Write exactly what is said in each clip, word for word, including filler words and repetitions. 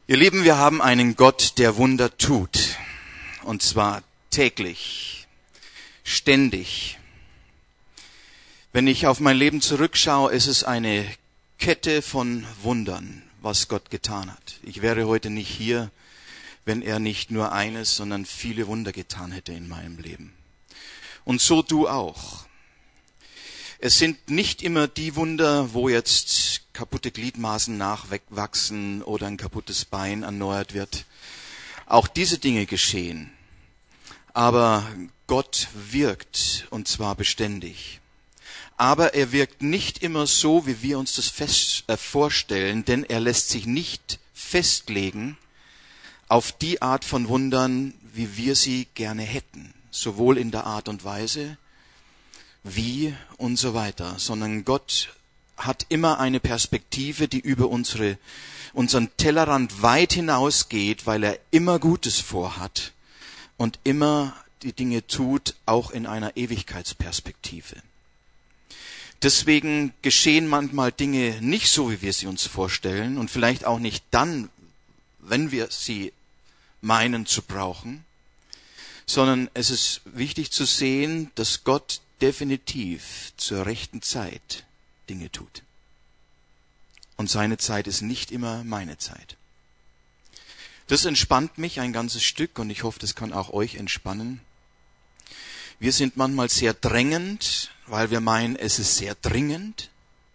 Ihr Lieben, wir haben einen Gott, der Wunder tut. Und zwar täglich, ständig. Wenn ich auf mein Leben zurückschaue, ist es eine Kette von Wundern, was Gott getan hat. Ich wäre heute nicht hier, wenn er nicht nur eines, sondern viele Wunder getan hätte in meinem Leben. Und so du auch. Es sind nicht immer die Wunder, wo jetzt kaputte Gliedmaßen nachwachsen oder ein kaputtes Bein erneuert wird. Auch diese Dinge geschehen. Aber Gott wirkt, und zwar beständig. Aber er wirkt nicht immer so, wie wir uns das fest, äh, vorstellen, denn er lässt sich nicht festlegen auf die Art von Wundern, wie wir sie gerne hätten. Sowohl in der Art und Weise, wie und so weiter. Sondern Gott hat immer eine Perspektive, die über unsere, unseren Tellerrand weit hinausgeht, weil er immer Gutes vorhat und immer die Dinge tut, auch in einer Ewigkeitsperspektive. Deswegen geschehen manchmal Dinge nicht so, wie wir sie uns vorstellen und vielleicht auch nicht dann, wenn wir sie meinen zu brauchen, sondern es ist wichtig zu sehen, dass Gott definitiv zur rechten Zeit Dinge tut. Und seine Zeit ist nicht immer meine Zeit. Das entspannt mich ein ganzes Stück und ich hoffe, das kann auch euch entspannen. Wir sind manchmal sehr drängend, weil wir meinen, es ist sehr dringend.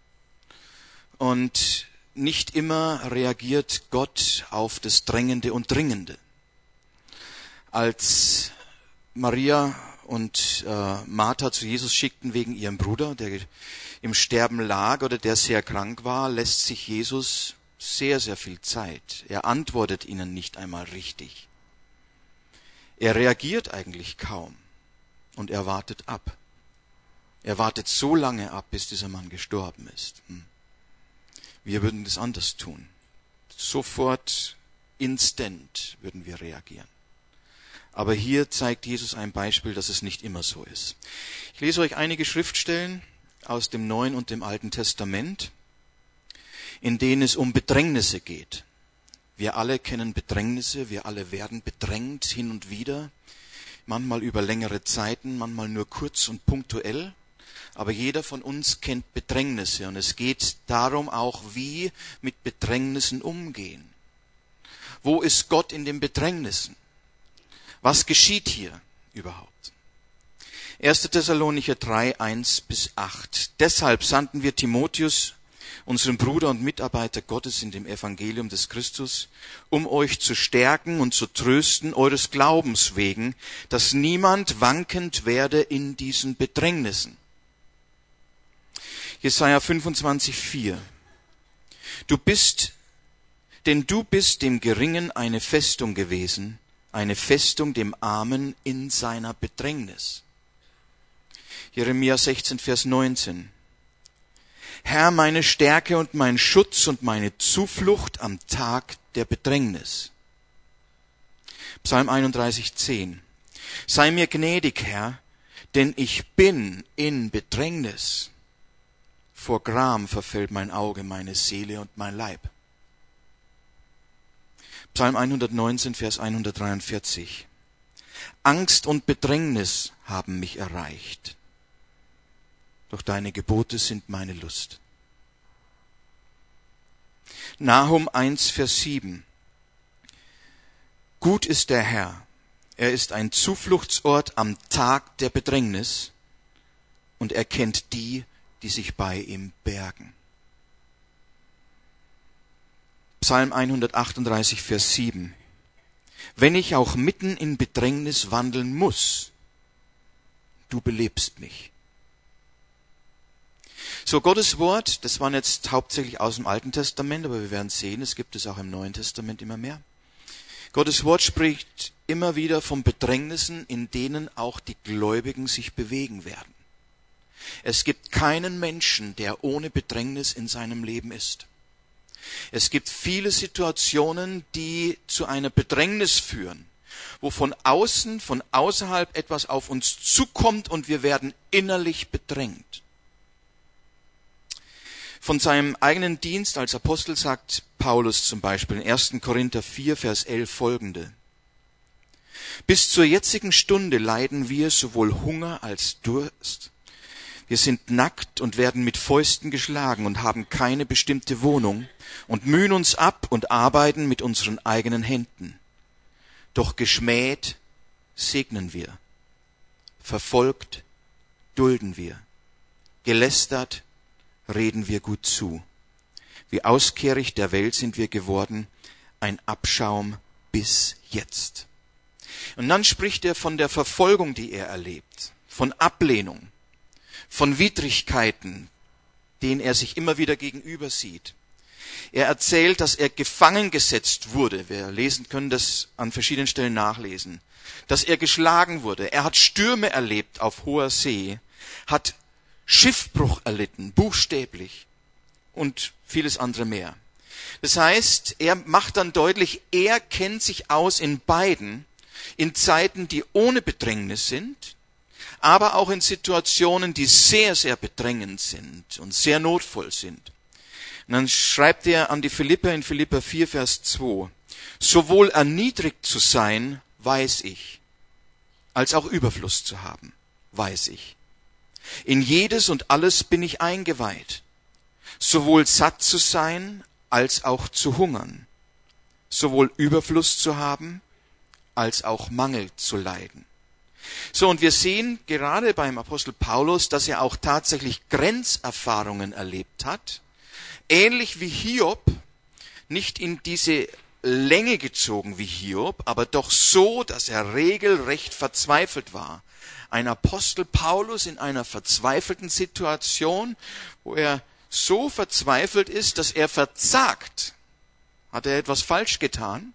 Und nicht immer reagiert Gott auf das Drängende und Dringende. Als Maria und äh, Martha zu Jesus schickten wegen ihrem Bruder, der im Sterben lag oder der sehr krank war, lässt sich Jesus sehr, sehr viel Zeit. Er antwortet ihnen nicht einmal richtig. Er reagiert eigentlich kaum und er wartet ab. Er wartet so lange ab, bis dieser Mann gestorben ist. Hm. Wir würden das anders tun. Sofort, instant würden wir reagieren. Aber hier zeigt Jesus ein Beispiel, dass es nicht immer so ist. Ich lese euch einige Schriftstellen aus dem Neuen und dem Alten Testament, in denen es um Bedrängnisse geht. Wir alle kennen Bedrängnisse, wir alle werden bedrängt hin und wieder, manchmal über längere Zeiten, manchmal nur kurz und punktuell. Aber jeder von uns kennt Bedrängnisse und es geht darum auch, wie mit Bedrängnissen umgehen. Wo ist Gott in den Bedrängnissen? Was geschieht hier überhaupt? erster Thessalonicher drei, eins bis acht. Deshalb sandten wir Timotheus, unseren Bruder und Mitarbeiter Gottes in dem Evangelium des Christus, um euch zu stärken und zu trösten eures Glaubens wegen, dass niemand wankend werde in diesen Bedrängnissen. Jesaja fünfundzwanzig, vier. Du bist, denn du bist dem Geringen eine Festung gewesen, eine Festung dem Armen in seiner Bedrängnis. Jeremia sechzehn, Vers neunzehn. Herr, meine Stärke und mein Schutz und meine Zuflucht am Tag der Bedrängnis. Psalm einunddreißig, zehn. Sei mir gnädig, Herr, denn ich bin in Bedrängnis. Vor Gram verfällt mein Auge, meine Seele und mein Leib. Psalm hundertneunzehn, Vers hundertdreiundvierzig. Angst und Bedrängnis haben mich erreicht. Doch deine Gebote sind meine Lust. Nahum eins, Vers sieben. Gut ist der Herr. Er ist ein Zufluchtsort am Tag der Bedrängnis und er kennt die, die sich bei ihm bergen. Psalm hundertachtunddreißig, Vers sieben. Wenn ich auch mitten in Bedrängnis wandeln muss, du belebst mich. So, Gottes Wort, das waren jetzt hauptsächlich aus dem Alten Testament, aber wir werden sehen, es gibt es auch im Neuen Testament immer mehr. Gottes Wort spricht immer wieder von Bedrängnissen, in denen auch die Gläubigen sich bewegen werden. Es gibt keinen Menschen, der ohne Bedrängnis in seinem Leben ist. Es gibt viele Situationen, die zu einer Bedrängnis führen, wo von außen, von außerhalb etwas auf uns zukommt und wir werden innerlich bedrängt. Von seinem eigenen Dienst als Apostel sagt Paulus zum Beispiel in ersten Korinther vier, Vers elf folgende: Bis zur jetzigen Stunde leiden wir sowohl Hunger als Durst. Wir sind nackt und werden mit Fäusten geschlagen und haben keine bestimmte Wohnung und mühen uns ab und arbeiten mit unseren eigenen Händen. Doch geschmäht segnen wir, verfolgt dulden wir, gelästert reden wir gut zu. Wie Auskehricht der Welt sind wir geworden, ein Abschaum bis jetzt. Und dann spricht er von der Verfolgung, die er erlebt, von Ablehnung, von Widrigkeiten, denen er sich immer wieder gegenüber sieht. Er erzählt, dass er gefangen gesetzt wurde. Wir lesen können das an verschiedenen Stellen nachlesen. Dass er geschlagen wurde. Er hat Stürme erlebt auf hoher See, hat Schiffbruch erlitten, buchstäblich, und vieles andere mehr. Das heißt, er macht dann deutlich, er kennt sich aus in beiden, in Zeiten, die ohne Bedrängnis sind, aber auch in Situationen, die sehr, sehr bedrängend sind und sehr notvoll sind. Und dann schreibt er an die Philipper in Philipper vier, Vers zwei, sowohl erniedrigt zu sein, weiß ich, als auch Überfluss zu haben, weiß ich. In jedes und alles bin ich eingeweiht, sowohl satt zu sein, als auch zu hungern, sowohl Überfluss zu haben, als auch Mangel zu leiden. So, und wir sehen gerade beim Apostel Paulus, dass er auch tatsächlich Grenzerfahrungen erlebt hat, ähnlich wie Hiob, nicht in diese Länge gezogen wie Hiob, aber doch so, dass er regelrecht verzweifelt war. Ein Apostel Paulus in einer verzweifelten Situation, wo er so verzweifelt ist, dass er verzagt. Hat er etwas falsch getan?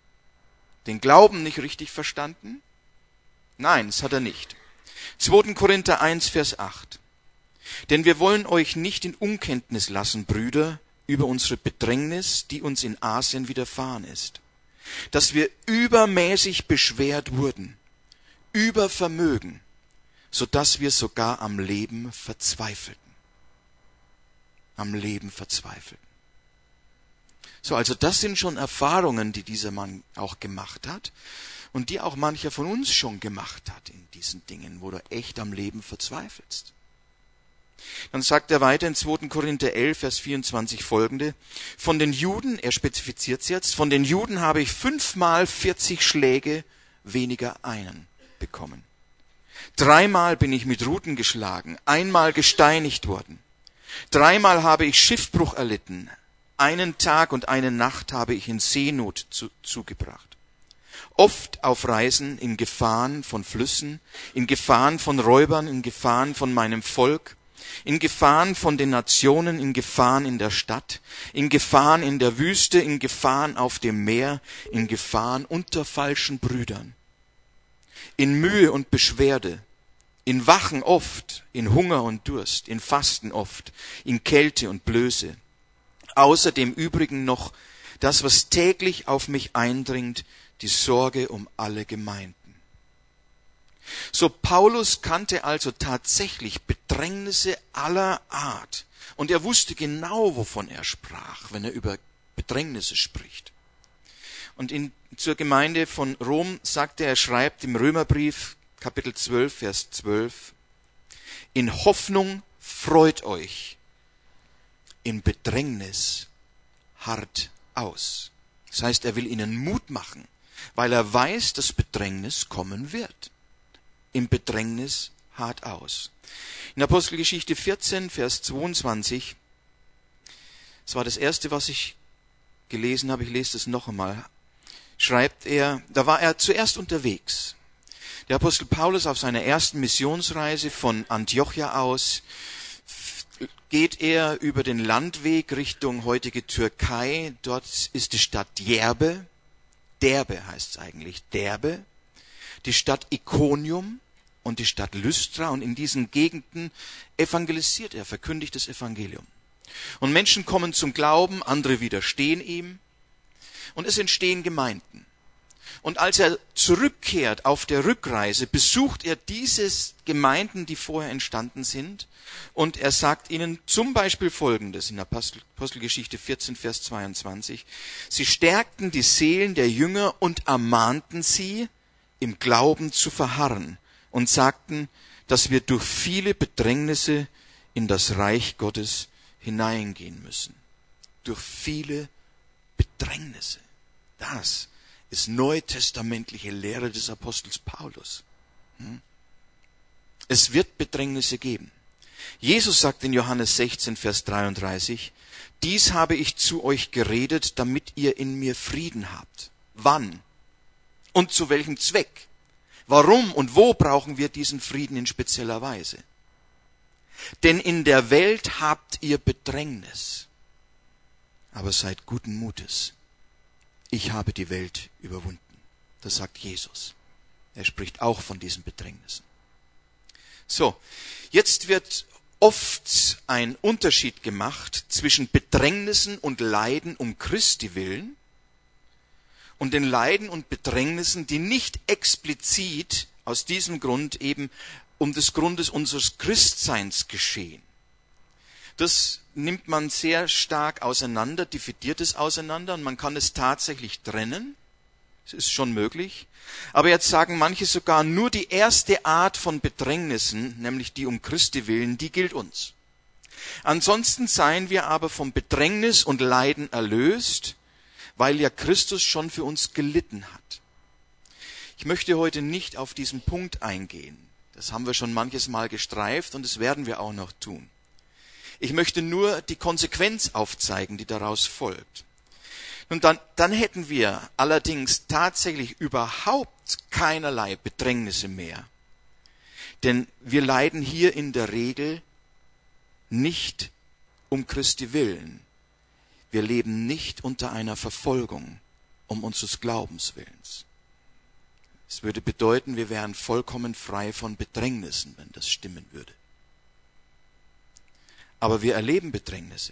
Den Glauben nicht richtig verstanden? Nein, das hat er nicht. zweiter Korinther eins, Vers acht. Denn wir wollen euch nicht in Unkenntnis lassen, Brüder, über unsere Bedrängnis, die uns in Asien widerfahren ist, dass wir übermäßig beschwert wurden, über Vermögen, so dass wir sogar am Leben verzweifelten. Am Leben verzweifelten. So, also das sind schon Erfahrungen, die dieser Mann auch gemacht hat und die auch mancher von uns schon gemacht hat in diesen Dingen, wo du echt am Leben verzweifelst. Dann sagt er weiter in zweiter Korinther elf, Vers vierundzwanzig folgende, von den Juden, er spezifiziert es jetzt, von den Juden habe ich fünfmal vierzig Schläge weniger einen bekommen. Dreimal bin ich mit Ruten geschlagen, einmal gesteinigt worden. Dreimal habe ich Schiffbruch erlitten, einen Tag und eine Nacht habe ich in Seenot zu, zugebracht. Oft auf Reisen in Gefahren von Flüssen, in Gefahren von Räubern, in Gefahren von meinem Volk, in Gefahren von den Nationen, in Gefahren in der Stadt, in Gefahren in der Wüste, in Gefahren auf dem Meer, in Gefahren unter falschen Brüdern, in Mühe und Beschwerde, in Wachen oft, in Hunger und Durst, in Fasten oft, in Kälte und Blöße. Außerdem übrigen noch das, was täglich auf mich eindringt, die Sorge um alle Gemeinden. So, Paulus kannte also tatsächlich Bedrängnisse aller Art. Und er wusste genau, wovon er sprach, wenn er über Bedrängnisse spricht. Und in, zur Gemeinde von Rom sagte er, er schreibt im Römerbrief, Kapitel zwölf, Vers zwölf, in Hoffnung freut euch, in Bedrängnis harrt aus. Das heißt, er will ihnen Mut machen, weil er weiß, dass Bedrängnis kommen wird. Im Bedrängnis hart aus. In Apostelgeschichte vierzehn, Vers zweiundzwanzig, das war das erste, was ich gelesen habe, ich lese das noch einmal, schreibt er, da war er zuerst unterwegs. Der Apostel Paulus auf seiner ersten Missionsreise von Antiochia aus geht er über den Landweg Richtung heutige Türkei. Dort ist die Stadt Derbe. Derbe heißt es eigentlich, Derbe. Die Stadt Ikonium und die Stadt Lystra. Und in diesen Gegenden evangelisiert er, verkündigt das Evangelium. Und Menschen kommen zum Glauben, andere widerstehen ihm. Und es entstehen Gemeinden. Und als er zurückkehrt auf der Rückreise, besucht er diese Gemeinden, die vorher entstanden sind. Und er sagt ihnen zum Beispiel Folgendes in Apostel, Apostelgeschichte vierzehn, Vers zweiundzwanzig. Sie stärkten die Seelen der Jünger und ermahnten sie, im Glauben zu verharren. Und sagten, dass wir durch viele Bedrängnisse in das Reich Gottes hineingehen müssen. Durch viele Bedrängnisse. Das ist neutestamentliche Lehre des Apostels Paulus. Es wird Bedrängnisse geben. Jesus sagt in Johannes sechzehn, Vers dreiunddreißig, dies habe ich zu euch geredet, damit ihr in mir Frieden habt. Wann? Und zu welchem Zweck? Warum und wo brauchen wir diesen Frieden in spezieller Weise? Denn in der Welt habt ihr Bedrängnis. Aber seid guten Mutes. Ich habe die Welt überwunden. Das sagt Jesus. Er spricht auch von diesen Bedrängnissen. So, jetzt wird oft ein Unterschied gemacht zwischen Bedrängnissen und Leiden um Christi willen und den Leiden und Bedrängnissen, die nicht explizit aus diesem Grund eben um des Grundes unseres Christseins geschehen. Das nimmt man sehr stark auseinander, dividiert es auseinander und man kann es tatsächlich trennen. Das ist schon möglich. Aber jetzt sagen manche sogar, nur die erste Art von Bedrängnissen, nämlich die um Christi willen, die gilt uns. Ansonsten seien wir aber vom Bedrängnis und Leiden erlöst, weil ja Christus schon für uns gelitten hat. Ich möchte heute nicht auf diesen Punkt eingehen. Das haben wir schon manches Mal gestreift und das werden wir auch noch tun. Ich möchte nur die Konsequenz aufzeigen, die daraus folgt. Und dann, dann hätten wir allerdings tatsächlich überhaupt keinerlei Bedrängnisse mehr. Denn wir leiden hier in der Regel nicht um Christi willen. Wir leben nicht unter einer Verfolgung um unseres Glaubenswillens. Es würde bedeuten, wir wären vollkommen frei von Bedrängnissen, wenn das stimmen würde. Aber wir erleben Bedrängnisse.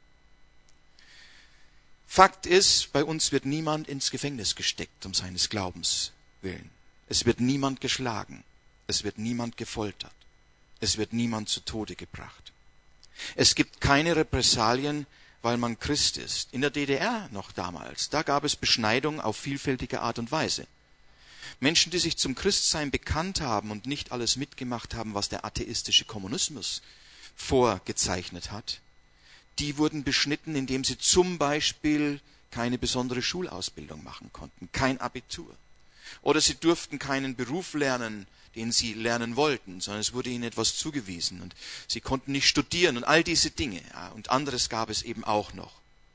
Fakt ist, bei uns wird niemand ins Gefängnis gesteckt um seines Glaubens willen. Es wird niemand geschlagen. Es wird niemand gefoltert. Es wird niemand zu Tode gebracht. Es gibt keine Repressalien, weil man Christ ist. In der D D R noch damals, da gab es Beschneidung auf vielfältige Art und Weise. Menschen, die sich zum Christsein bekannt haben und nicht alles mitgemacht haben, was der atheistische Kommunismus vorgezeichnet hat, die wurden beschnitten, indem sie zum Beispiel keine besondere Schulausbildung machen konnten, kein Abitur. Oder sie durften keinen Beruf lernen, den sie lernen wollten, sondern es wurde ihnen etwas zugewiesen und sie konnten nicht studieren und all diese Dinge. Ja, und anderes gab es eben auch noch.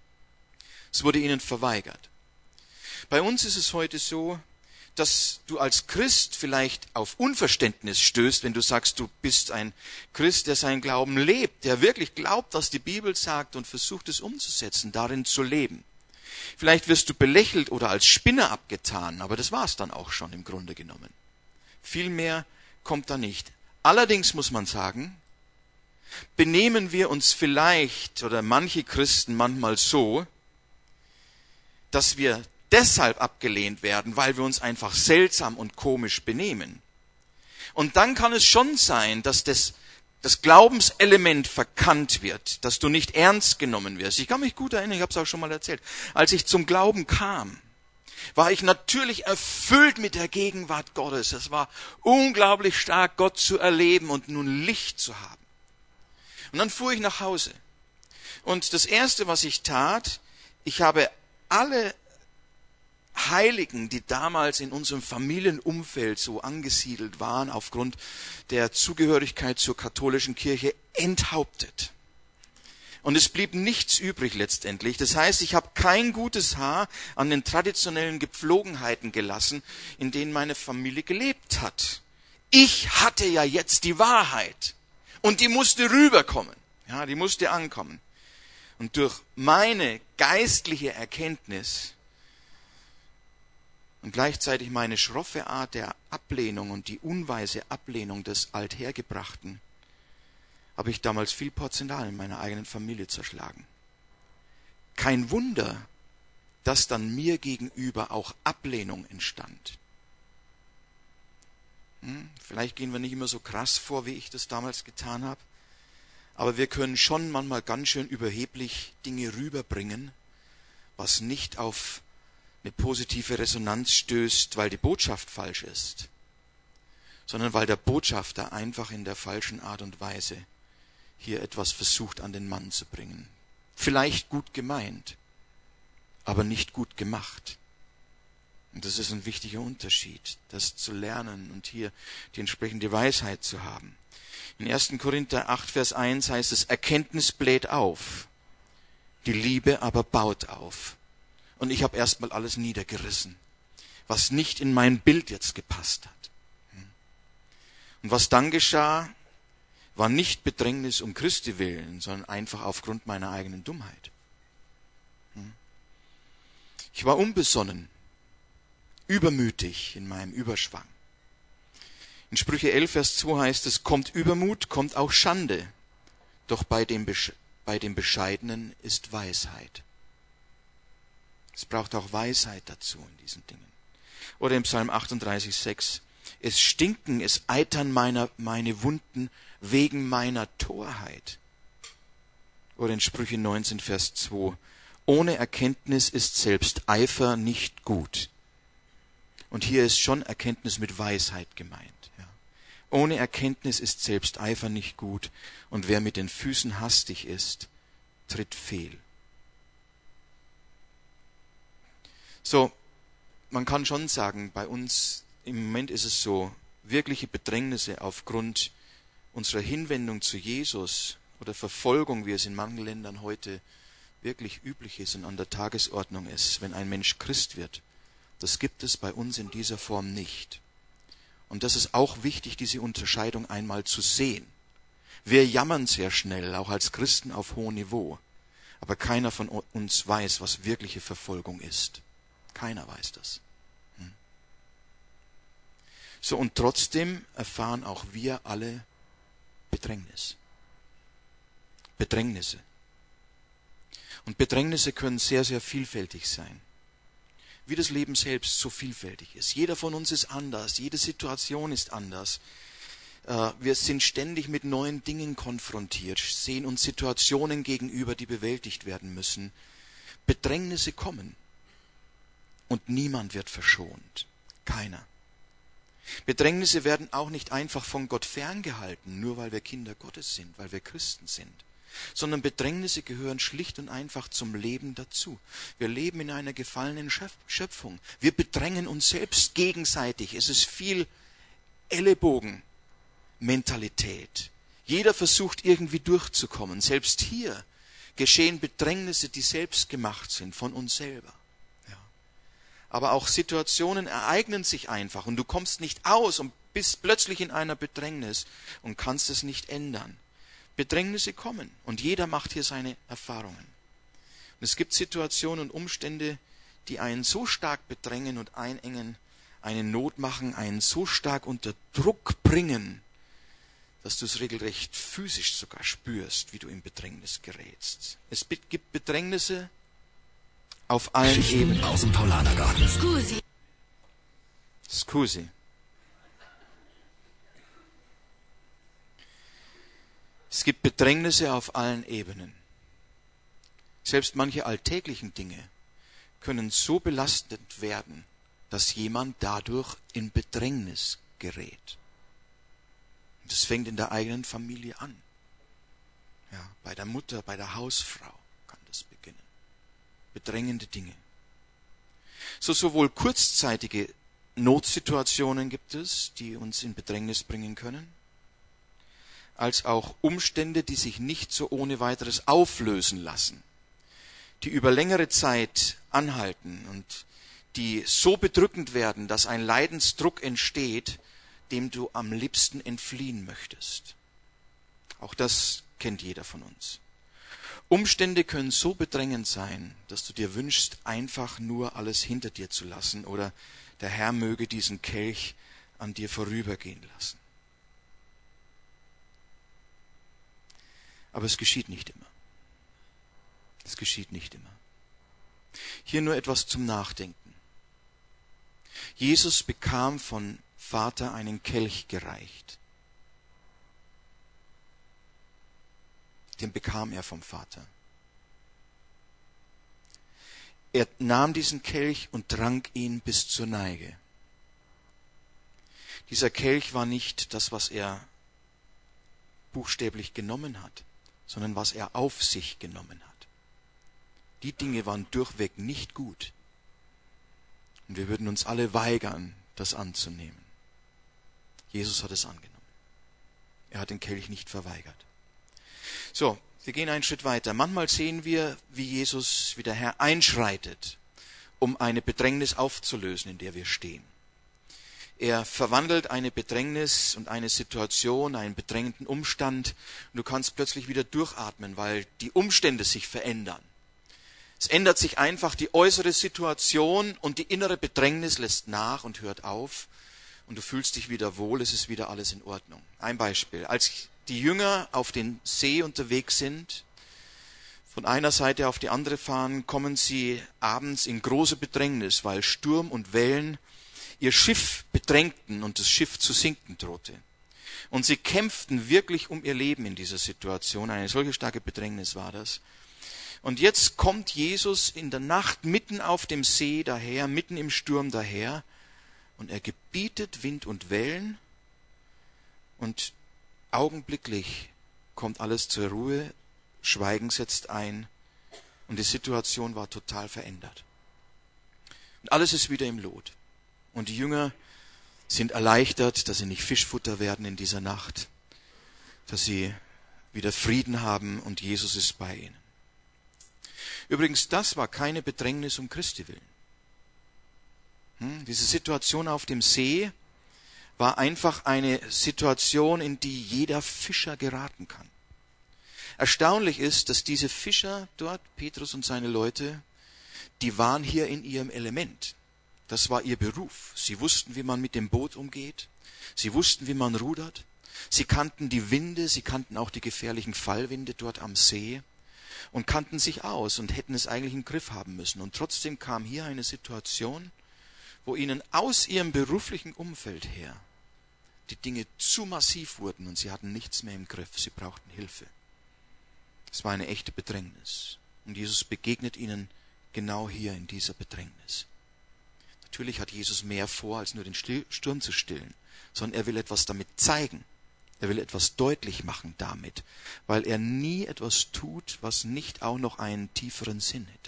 Es wurde ihnen verweigert. Bei uns ist es heute so, dass du als Christ vielleicht auf Unverständnis stößt, wenn du sagst, du bist ein Christ, der seinen Glauben lebt, der wirklich glaubt, was die Bibel sagt und versucht es umzusetzen, darin zu leben. Vielleicht wirst du belächelt oder als Spinner abgetan, aber das war es dann auch schon im Grunde genommen. Viel mehr kommt da nicht. Allerdings muss man sagen, benehmen wir uns vielleicht oder manche Christen manchmal so, dass wir deshalb abgelehnt werden, weil wir uns einfach seltsam und komisch benehmen. Und dann kann es schon sein, dass das, das Glaubenselement verkannt wird, dass du nicht ernst genommen wirst. Ich kann mich gut erinnern, ich habe es auch schon mal erzählt, als ich zum Glauben kam, war ich natürlich erfüllt mit der Gegenwart Gottes. Es war unglaublich stark, Gott zu erleben und nun Licht zu haben. Und dann fuhr ich nach Hause. Und das Erste, was ich tat, ich habe alle Heiligen, die damals in unserem Familienumfeld so angesiedelt waren, aufgrund der Zugehörigkeit zur katholischen Kirche, enthauptet. Und es blieb nichts übrig letztendlich. Das heißt, ich habe kein gutes Haar an den traditionellen Gepflogenheiten gelassen, in denen meine Familie gelebt hat. Ich hatte ja jetzt die Wahrheit. Und die musste rüberkommen. Ja, die musste ankommen. Und durch meine geistliche Erkenntnis und gleichzeitig meine schroffe Art der Ablehnung und die unweise Ablehnung des Althergebrachten habe ich damals viel Porzellan in meiner eigenen Familie zerschlagen. Kein Wunder, dass dann mir gegenüber auch Ablehnung entstand. Hm, vielleicht gehen wir nicht immer so krass vor, wie ich das damals getan habe, aber wir können schon manchmal ganz schön überheblich Dinge rüberbringen, was nicht auf eine positive Resonanz stößt, weil die Botschaft falsch ist, sondern weil der Botschafter einfach in der falschen Art und Weise hier etwas versucht an den Mann zu bringen. Vielleicht gut gemeint, aber nicht gut gemacht. Und das ist ein wichtiger Unterschied, das zu lernen und hier die entsprechende Weisheit zu haben. In ersten Korinther acht, Vers eins heißt es, Erkenntnis bläht auf, die Liebe aber baut auf. Und ich habe erstmal alles niedergerissen, was nicht in mein Bild jetzt gepasst hat. Und was dann geschah, war nicht Bedrängnis um Christi willen, sondern einfach aufgrund meiner eigenen Dummheit. Ich war unbesonnen, übermütig in meinem Überschwang. In Sprüche elf, Vers zwei heißt es, kommt Übermut, kommt auch Schande, doch bei dem, Besch- bei dem Bescheidenen ist Weisheit. Es braucht auch Weisheit dazu in diesen Dingen. Oder im Psalm achtunddreißig, sechs, es stinken, es eitern meiner, meine Wunden wegen meiner Torheit. Oder in Sprüche neunzehn, Vers zwei, ohne Erkenntnis ist selbst Eifer nicht gut. Und hier ist schon Erkenntnis mit Weisheit gemeint. Ja. Ohne Erkenntnis ist selbst Eifer nicht gut, und wer mit den Füßen hastig ist, tritt fehl. So, man kann schon sagen, bei uns im Moment ist es so, wirkliche Bedrängnisse aufgrund unserer Hinwendung zu Jesus oder Verfolgung, wie es in manchen Ländern heute wirklich üblich ist und an der Tagesordnung ist, wenn ein Mensch Christ wird, das gibt es bei uns in dieser Form nicht. Und das ist auch wichtig, diese Unterscheidung einmal zu sehen. Wir jammern sehr schnell, auch als Christen auf hohem Niveau, aber keiner von uns weiß, was wirkliche Verfolgung ist. Keiner weiß das. Hm. So, und trotzdem erfahren auch wir alle Bedrängnis. Bedrängnisse. Und Bedrängnisse können sehr, sehr vielfältig sein. Wie das Leben selbst so vielfältig ist. Jeder von uns ist anders, jede Situation ist anders. Wir sind ständig mit neuen Dingen konfrontiert, sehen uns Situationen gegenüber, die bewältigt werden müssen. Bedrängnisse kommen. Und niemand wird verschont. Keiner. Bedrängnisse werden auch nicht einfach von Gott ferngehalten, nur weil wir Kinder Gottes sind, weil wir Christen sind. Sondern Bedrängnisse gehören schlicht und einfach zum Leben dazu. Wir leben in einer gefallenen Schöpfung. Wir bedrängen uns selbst gegenseitig. Es ist viel Ellenbogenmentalität. Jeder versucht irgendwie durchzukommen. Selbst hier geschehen Bedrängnisse, die selbst gemacht sind von uns selber. Ja. Aber auch Situationen ereignen sich einfach und du kommst nicht aus und bist plötzlich in einer Bedrängnis und kannst es nicht ändern. Bedrängnisse kommen und jeder macht hier seine Erfahrungen. Und es gibt Situationen und Umstände, die einen so stark bedrängen und einengen, eine Not machen, einen so stark unter Druck bringen, dass du es regelrecht physisch sogar spürst, wie du in Bedrängnis gerätst. Es gibt Bedrängnisse auf allen Geschichten Ebenen. aus dem Paulanergarten. Scusi. Scusi. Es gibt Bedrängnisse auf allen Ebenen. Selbst manche alltäglichen Dinge können so belastend werden, dass jemand dadurch in Bedrängnis gerät. Und das fängt in der eigenen Familie an. Ja, bei der Mutter, bei der Hausfrau kann das beginnen. Bedrängende Dinge. So sowohl kurzzeitige Notsituationen gibt es, die uns in Bedrängnis bringen können, als auch Umstände, die sich nicht so ohne weiteres auflösen lassen, die über längere Zeit anhalten und die so bedrückend werden, dass ein Leidensdruck entsteht, dem du am liebsten entfliehen möchtest. Auch das kennt jeder von uns. Umstände können so bedrängend sein, dass du dir wünschst, einfach nur alles hinter dir zu lassen oder der Herr möge diesen Kelch an dir vorübergehen lassen. Aber es geschieht nicht immer. Es geschieht nicht immer. Hier nur etwas zum Nachdenken. Jesus bekam von Vater einen Kelch gereicht. Den bekam er vom Vater. Er nahm diesen Kelch und trank ihn bis zur Neige. Dieser Kelch war nicht das, was er buchstäblich genommen hat, sondern was er auf sich genommen hat. Die Dinge waren durchweg nicht gut. Und wir würden uns alle weigern, das anzunehmen. Jesus hat es angenommen. Er hat den Kelch nicht verweigert. So, wir gehen einen Schritt weiter. Manchmal sehen wir, wie Jesus, wie der Herr einschreitet, um eine Bedrängnis aufzulösen, in der wir stehen. Er verwandelt eine Bedrängnis und eine Situation, einen bedrängenden Umstand, und du kannst plötzlich wieder durchatmen, weil die Umstände sich verändern. Es ändert sich einfach die äußere Situation und die innere Bedrängnis lässt nach und hört auf und du fühlst dich wieder wohl, es ist wieder alles in Ordnung. Ein Beispiel: Als die Jünger auf den See unterwegs sind, von einer Seite auf die andere fahren, kommen sie abends in große Bedrängnis, weil Sturm und Wellen ihr Schiff bedrängten und das Schiff zu sinken drohte. Und sie kämpften wirklich um ihr Leben in dieser Situation. Eine solche starke Bedrängnis war das. Und jetzt kommt Jesus in der Nacht mitten auf dem See daher, mitten im Sturm daher, und er gebietet Wind und Wellen, und augenblicklich kommt alles zur Ruhe, Schweigen setzt ein, und die Situation war total verändert. Und alles ist wieder im Lot. Und die Jünger sind erleichtert, dass sie nicht Fischfutter werden in dieser Nacht, dass sie wieder Frieden haben und Jesus ist bei ihnen. Übrigens, das war keine Bedrängnis um Christi willen. Hm? Diese Situation auf dem See war einfach eine Situation, in die jeder Fischer geraten kann. Erstaunlich ist, dass diese Fischer dort, Petrus und seine Leute, die waren hier in ihrem Element. Das war ihr Beruf. Sie wussten, wie man mit dem Boot umgeht. Sie wussten, wie man rudert. Sie kannten die Winde, sie kannten auch die gefährlichen Fallwinde dort am See und kannten sich aus und hätten es eigentlich im Griff haben müssen. Und trotzdem kam hier eine Situation, wo ihnen aus ihrem beruflichen Umfeld her die Dinge zu massiv wurden und sie hatten nichts mehr im Griff. Sie brauchten Hilfe. Es war eine echte Bedrängnis. Und Jesus begegnet ihnen genau hier in dieser Bedrängnis. Natürlich hat Jesus mehr vor, als nur den Sturm zu stillen, sondern er will etwas damit zeigen. Er will etwas deutlich machen damit, weil er nie etwas tut, was nicht auch noch einen tieferen Sinn hätte.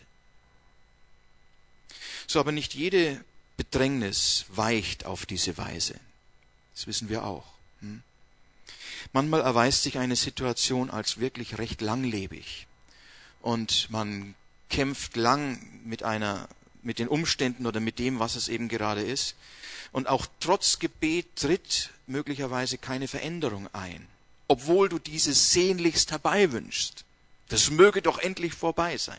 So, aber nicht jede Bedrängnis weicht auf diese Weise. Das wissen wir auch. Hm? Manchmal erweist sich eine Situation als wirklich recht langlebig und man kämpft lang mit einer, mit den Umständen oder mit dem, was es eben gerade ist. Und auch trotz Gebet tritt möglicherweise keine Veränderung ein, obwohl du dieses sehnlichst herbeiwünschst. Das möge doch endlich vorbei sein.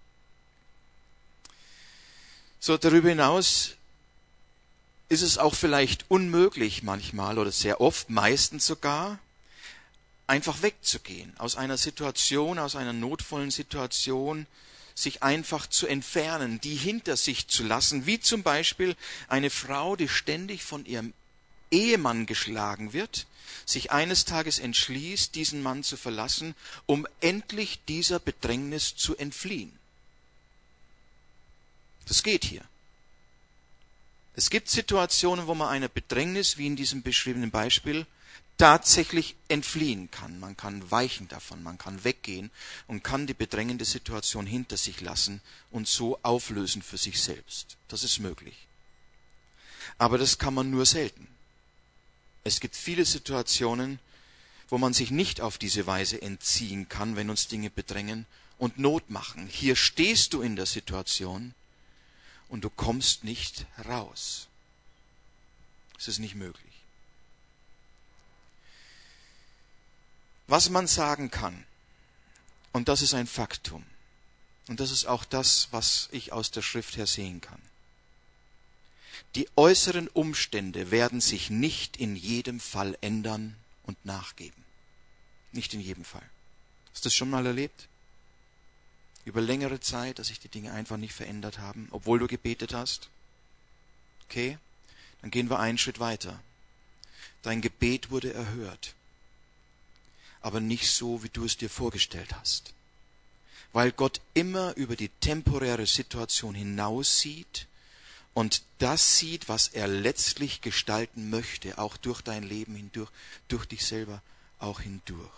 So, darüber hinaus ist es auch vielleicht unmöglich manchmal oder sehr oft, meistens sogar, einfach wegzugehen aus einer Situation, aus einer notvollen Situation, sich einfach zu entfernen, die hinter sich zu lassen, wie zum Beispiel eine Frau, die ständig von ihrem Ehemann geschlagen wird, sich eines Tages entschließt, diesen Mann zu verlassen, um endlich dieser Bedrängnis zu entfliehen. Das geht hier. Es gibt Situationen, wo man einer Bedrängnis, wie in diesem beschriebenen Beispiel, tatsächlich entfliehen kann. Man kann weichen davon, man kann weggehen und kann die bedrängende Situation hinter sich lassen und so auflösen für sich selbst. Das ist möglich. Aber das kann man nur selten. Es gibt viele Situationen, wo man sich nicht auf diese Weise entziehen kann, wenn uns Dinge bedrängen und Not machen. Hier stehst du in der Situation und du kommst nicht raus. Es ist nicht möglich. Was man sagen kann, und das ist ein Faktum, und das ist auch das, was ich aus der Schrift her sehen kann. Die äußeren Umstände werden sich nicht in jedem Fall ändern und nachgeben. Nicht in jedem Fall. Hast du das schon mal erlebt? über längere Zeit, dass sich die Dinge einfach nicht verändert haben, obwohl du gebetet hast? Okay, dann gehen wir einen Schritt weiter. Dein Gebet wurde erhört, aber nicht so, wie du es dir vorgestellt hast. Weil Gott immer über die temporäre Situation hinaussieht und das sieht, was er letztlich gestalten möchte, auch durch dein Leben hindurch, durch dich selber auch hindurch.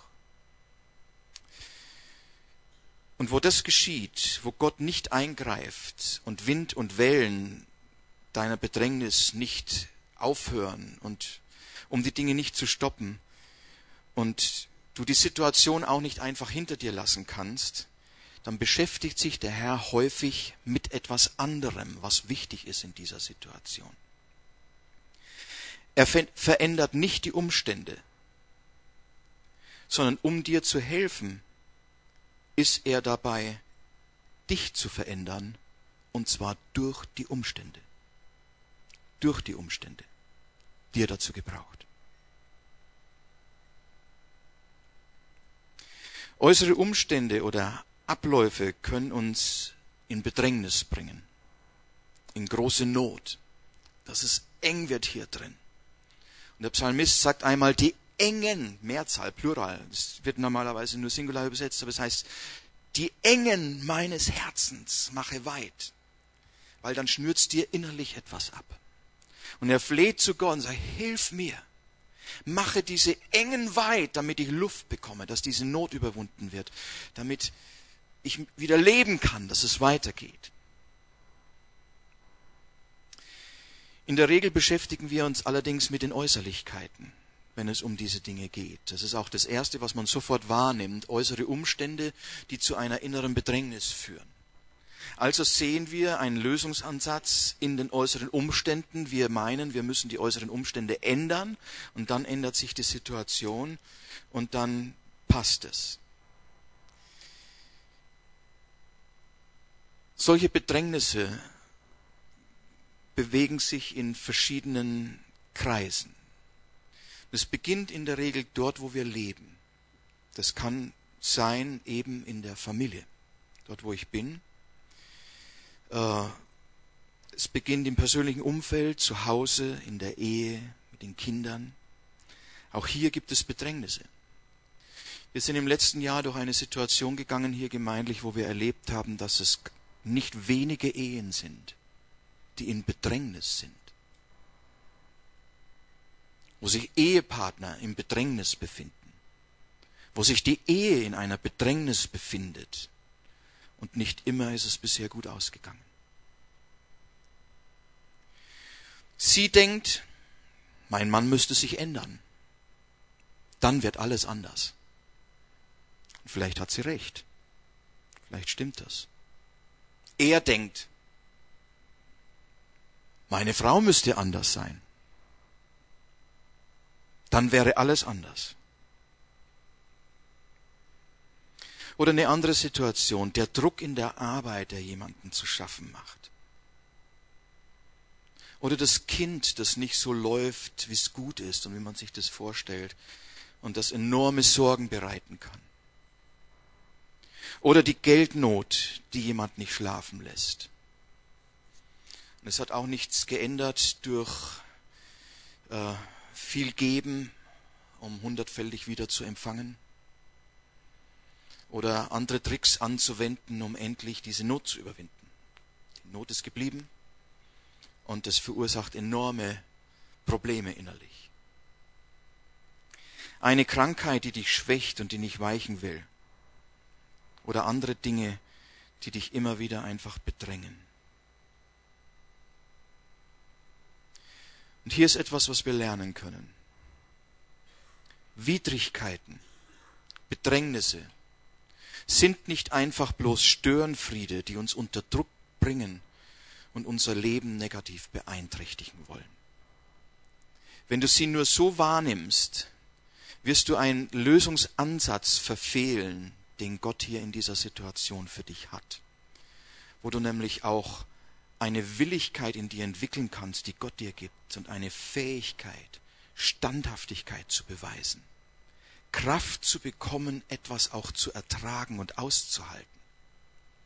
Und wo das geschieht, wo Gott nicht eingreift und Wind und Wellen deiner Bedrängnis nicht aufhören und um die Dinge nicht zu stoppen und du die Situation auch nicht einfach hinter dir lassen kannst, dann beschäftigt sich der Herr häufig mit etwas anderem, was wichtig ist in dieser Situation. Er verändert nicht die Umstände, sondern um dir zu helfen, ist er dabei, dich zu verändern, und zwar durch die Umstände. Durch die Umstände, die er dazu gebraucht. Äußere Umstände oder Abläufe können uns in Bedrängnis bringen, in große Not, dass es eng wird hier drin. Und der Psalmist sagt einmal, die engen, Mehrzahl, Plural, das wird normalerweise nur Singular übersetzt, aber es heißt, die Engen meines Herzens mache weit, weil dann schnürt's dir innerlich etwas ab. Und er fleht zu Gott und sagt, hilf mir, mache diese Engen weit, damit ich Luft bekomme, dass diese Not überwunden wird, damit ich wieder leben kann, dass es weitergeht. In der Regel beschäftigen wir uns allerdings mit den Äußerlichkeiten, wenn es um diese Dinge geht. Das ist auch das Erste, was man sofort wahrnimmt, äußere Umstände, die zu einer inneren Bedrängnis führen. Also sehen wir einen Lösungsansatz in den äußeren Umständen. Wir meinen, wir müssen die äußeren Umstände ändern und dann ändert sich die Situation und dann passt es. Solche Bedrängnisse bewegen sich in verschiedenen Kreisen. Es beginnt in der Regel dort, wo wir leben. Das kann sein eben in der Familie, dort wo ich bin. Es beginnt im persönlichen Umfeld, zu Hause, in der Ehe, mit den Kindern. Auch hier gibt es Bedrängnisse. Wir sind im letzten Jahr durch eine Situation gegangen, hier gemeindlich, wo wir erlebt haben, dass es nicht wenige Ehen sind, die in Bedrängnis sind. Wo sich Ehepartner in Bedrängnis befinden. Wo sich die Ehe in einer Bedrängnis befindet. Und nicht immer ist es bisher gut ausgegangen. Sie denkt, mein Mann müsste sich ändern. Dann wird alles anders. Und vielleicht hat sie recht. Vielleicht stimmt das. Er denkt, meine Frau müsste anders sein. Dann wäre alles anders. Oder eine andere Situation, der Druck in der Arbeit, der jemanden zu schaffen macht. Oder das Kind, das nicht so läuft, wie es gut ist und wie man sich das vorstellt und das enorme Sorgen bereiten kann. Oder die Geldnot, die jemand nicht schlafen lässt. Und es hat auch nichts geändert durch äh, viel geben, um hundertfältig wieder zu empfangen. Oder andere Tricks anzuwenden, um endlich diese Not zu überwinden. Die Not ist geblieben und das verursacht enorme Probleme innerlich. Eine Krankheit, die dich schwächt und die nicht weichen will. Oder andere Dinge, die dich immer wieder einfach bedrängen. Und hier ist etwas, was wir lernen können. Widrigkeiten, Bedrängnisse sind nicht einfach bloß Störenfriede, die uns unter Druck bringen und unser Leben negativ beeinträchtigen wollen. Wenn du sie nur so wahrnimmst, wirst du einen Lösungsansatz verfehlen, den Gott hier in dieser Situation für dich hat. Wo du nämlich auch eine Willigkeit in dir entwickeln kannst, die Gott dir gibt, und eine Fähigkeit, Standhaftigkeit zu beweisen. Kraft zu bekommen, etwas auch zu ertragen und auszuhalten.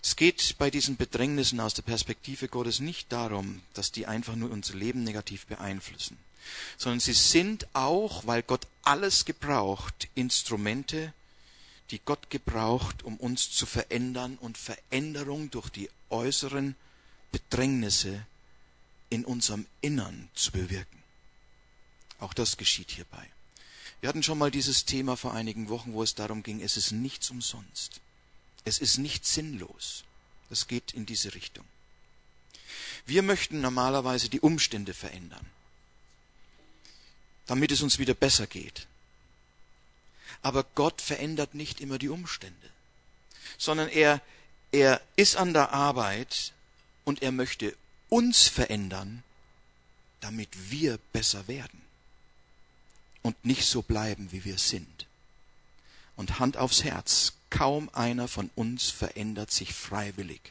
Es geht bei diesen Bedrängnissen aus der Perspektive Gottes nicht darum, dass die einfach nur unser Leben negativ beeinflussen, sondern sie sind auch, weil Gott alles gebraucht, Instrumente, die Gott gebraucht, um uns zu verändern und Veränderung durch die äußeren Bedrängnisse in unserem Innern zu bewirken. Auch das geschieht hierbei. Wir hatten schon mal dieses Thema vor einigen Wochen, wo es darum ging, es ist nichts umsonst. Es ist nicht sinnlos. Das geht in diese Richtung. Wir möchten normalerweise die Umstände verändern, damit es uns wieder besser geht. Aber Gott verändert nicht immer die Umstände, sondern er, er ist an der Arbeit und er möchte uns verändern, damit wir besser werden und nicht so bleiben, wie wir sind. Und Hand aufs Herz, kaum einer von uns verändert sich freiwillig.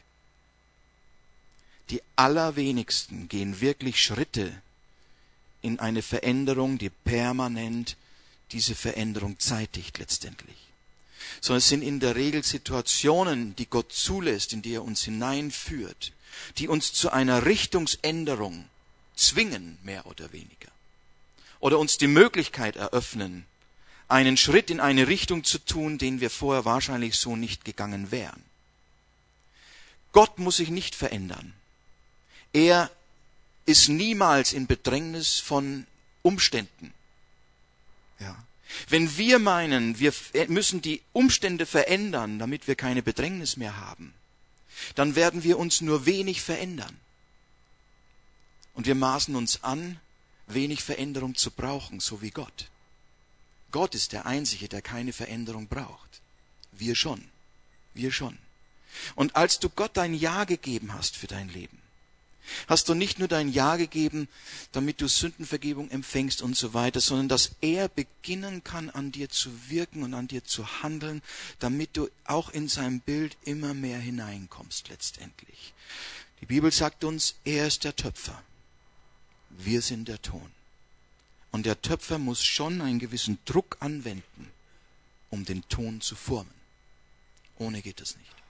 Die allerwenigsten gehen wirklich Schritte in eine Veränderung, die permanent diese Veränderung zeitigt letztendlich. Sondern es sind in der Regel Situationen, die Gott zulässt, in die er uns hineinführt, die uns zu einer Richtungsänderung zwingen, mehr oder weniger. Oder uns die Möglichkeit eröffnen, einen Schritt in eine Richtung zu tun, den wir vorher wahrscheinlich so nicht gegangen wären. Gott muss sich nicht verändern. Er ist niemals in Bedrängnis von Umständen. Ja. Wenn wir meinen, wir müssen die Umstände verändern, damit wir keine Bedrängnis mehr haben, dann werden wir uns nur wenig verändern. Und wir maßen uns an, wenig Veränderung zu brauchen, so wie Gott. Gott ist der Einzige, der keine Veränderung braucht. Wir schon. Wir schon. Und als du Gott dein Ja gegeben hast für dein Leben, hast du nicht nur dein Ja gegeben, damit du Sündenvergebung empfängst und so weiter, sondern dass er beginnen kann, an dir zu wirken und an dir zu handeln, damit du auch in sein Bild immer mehr hineinkommst letztendlich. Die Bibel sagt uns, er ist der Töpfer. Wir sind der Ton. Und der Töpfer muss schon einen gewissen Druck anwenden, um den Ton zu formen. Ohne geht es nicht.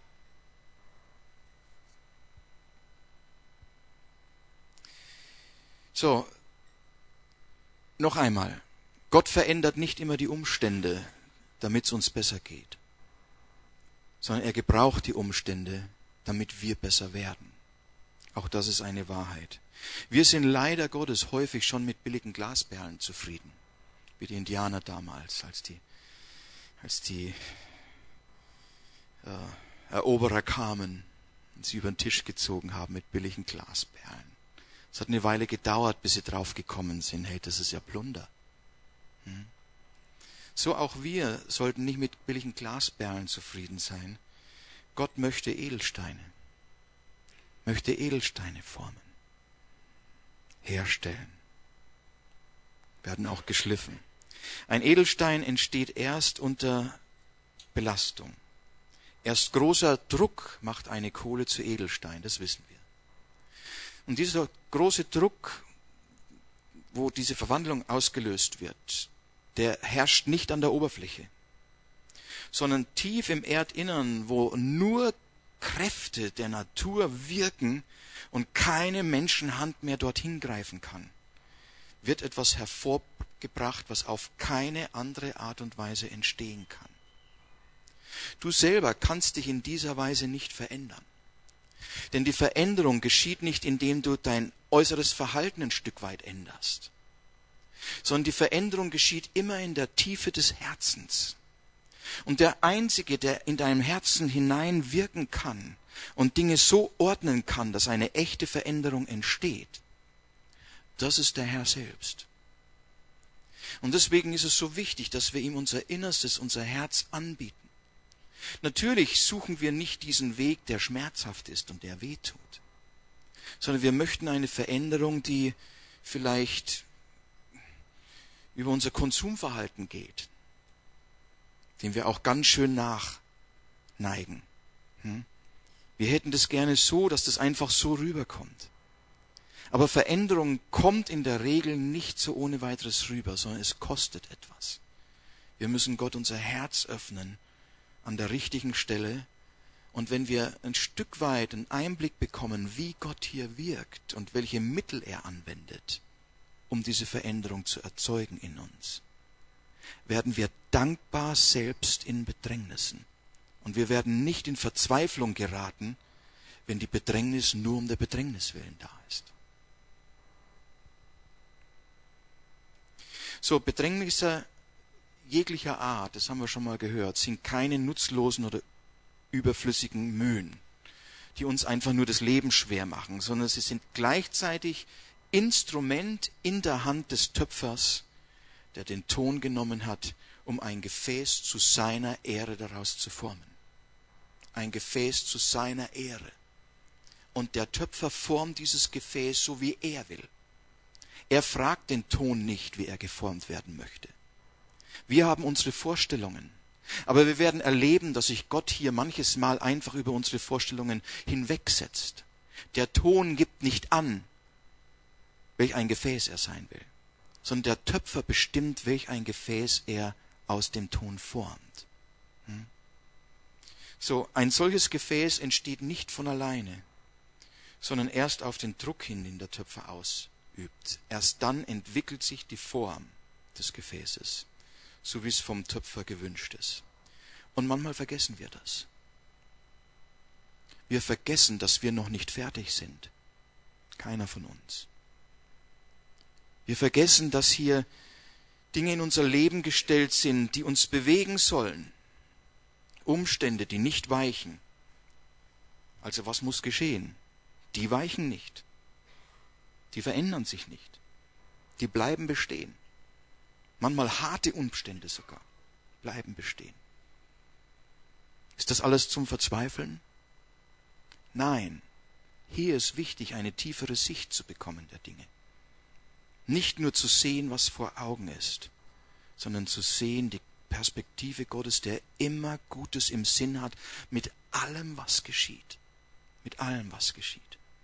So, noch einmal. Gott verändert nicht immer die Umstände, damit es uns besser geht, sondern er gebraucht die Umstände, damit wir besser werden. Auch das ist eine Wahrheit. Wir sind leider Gottes häufig schon mit billigen Glasperlen zufrieden, wie die Indianer damals, als die, als die äh, Eroberer kamen und sie über den Tisch gezogen haben mit billigen Glasperlen. Es hat eine Weile gedauert, bis sie drauf gekommen sind, hey, das ist ja Plunder. Hm? So auch wir sollten nicht mit billigen Glasperlen zufrieden sein. Gott möchte Edelsteine, möchte Edelsteine formen, herstellen, werden auch geschliffen. Ein Edelstein entsteht erst unter Belastung. Erst großer Druck macht eine Kohle zu Edelstein, das wissen wir. Und dieser große Druck, wo diese Verwandlung ausgelöst wird, der herrscht nicht an der Oberfläche, sondern tief im Erdinnern, wo nur Kräfte der Natur wirken und keine Menschenhand mehr dorthin greifen kann, wird etwas hervorgebracht, was auf keine andere Art und Weise entstehen kann. Du selber kannst dich in dieser Weise nicht verändern. Denn die Veränderung geschieht nicht, indem du dein äußeres Verhalten ein Stück weit änderst, sondern die Veränderung geschieht immer in der Tiefe des Herzens. Und der Einzige, der in deinem Herzen hinein wirken kann und Dinge so ordnen kann, dass eine echte Veränderung entsteht, das ist der Herr selbst. Und deswegen ist es so wichtig, dass wir ihm unser Innerstes, unser Herz anbieten. Natürlich suchen wir nicht diesen Weg, der schmerzhaft ist und der wehtut, sondern wir möchten eine Veränderung, die vielleicht über unser Konsumverhalten geht, dem wir auch ganz schön nachneigen. Wir hätten das gerne so, dass das einfach so rüberkommt. Aber Veränderung kommt in der Regel nicht so ohne weiteres rüber, sondern es kostet etwas. Wir müssen Gott unser Herz öffnen, an der richtigen Stelle, Und wenn wir ein Stück weit einen Einblick bekommen, wie Gott hier wirkt und welche Mittel er anwendet, um diese Veränderung zu erzeugen in uns, werden wir dankbar selbst in Bedrängnissen. Und wir werden nicht in Verzweiflung geraten, wenn die Bedrängnis nur um der Bedrängnis willen da ist. So, Bedrängnisse jeglicher Art, das haben wir schon mal gehört, sind keine nutzlosen oder überflüssigen Mühen, die uns einfach nur das Leben schwer machen, sondern sie sind gleichzeitig Instrument in der Hand des Töpfers, der den Ton genommen hat, um ein Gefäß zu seiner Ehre daraus zu formen. Ein Gefäß zu seiner Ehre. Und der Töpfer formt dieses Gefäß so, wie er will. Er fragt den Ton nicht, wie er geformt werden möchte. Wir haben unsere Vorstellungen. Aber wir werden erleben, dass sich Gott hier manches Mal einfach über unsere Vorstellungen hinwegsetzt. Der Ton gibt nicht an, welch ein Gefäß er sein will, sondern der Töpfer bestimmt, welch ein Gefäß er aus dem Ton formt. Hm? So, ein solches Gefäß entsteht nicht von alleine, sondern erst auf den Druck hin, den der Töpfer ausübt. Erst dann entwickelt sich die Form des Gefäßes, so wie es vom Töpfer gewünscht ist. Und manchmal vergessen wir das. Wir vergessen, dass wir noch nicht fertig sind. Keiner von uns. Wir vergessen, dass hier Dinge in unser Leben gestellt sind, die uns bewegen sollen. Umstände, die nicht weichen. Also was muss geschehen? Die weichen nicht. Die verändern sich nicht. Die bleiben bestehen. Manchmal harte Umstände sogar bleiben bestehen. Ist das alles zum Verzweifeln? Nein. Hier ist wichtig, eine tiefere Sicht zu bekommen der Dinge. Nicht nur zu sehen, was vor Augen ist, sondern zu sehen die Perspektive Gottes, der immer Gutes im Sinn hat, mit allem, was geschieht. Mit allem, was geschieht.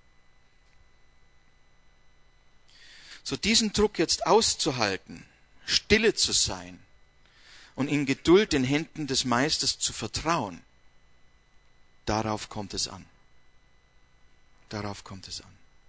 So diesen Druck jetzt auszuhalten, stille zu sein und in Geduld den Händen des Meisters zu vertrauen, darauf kommt es an. Darauf kommt es an.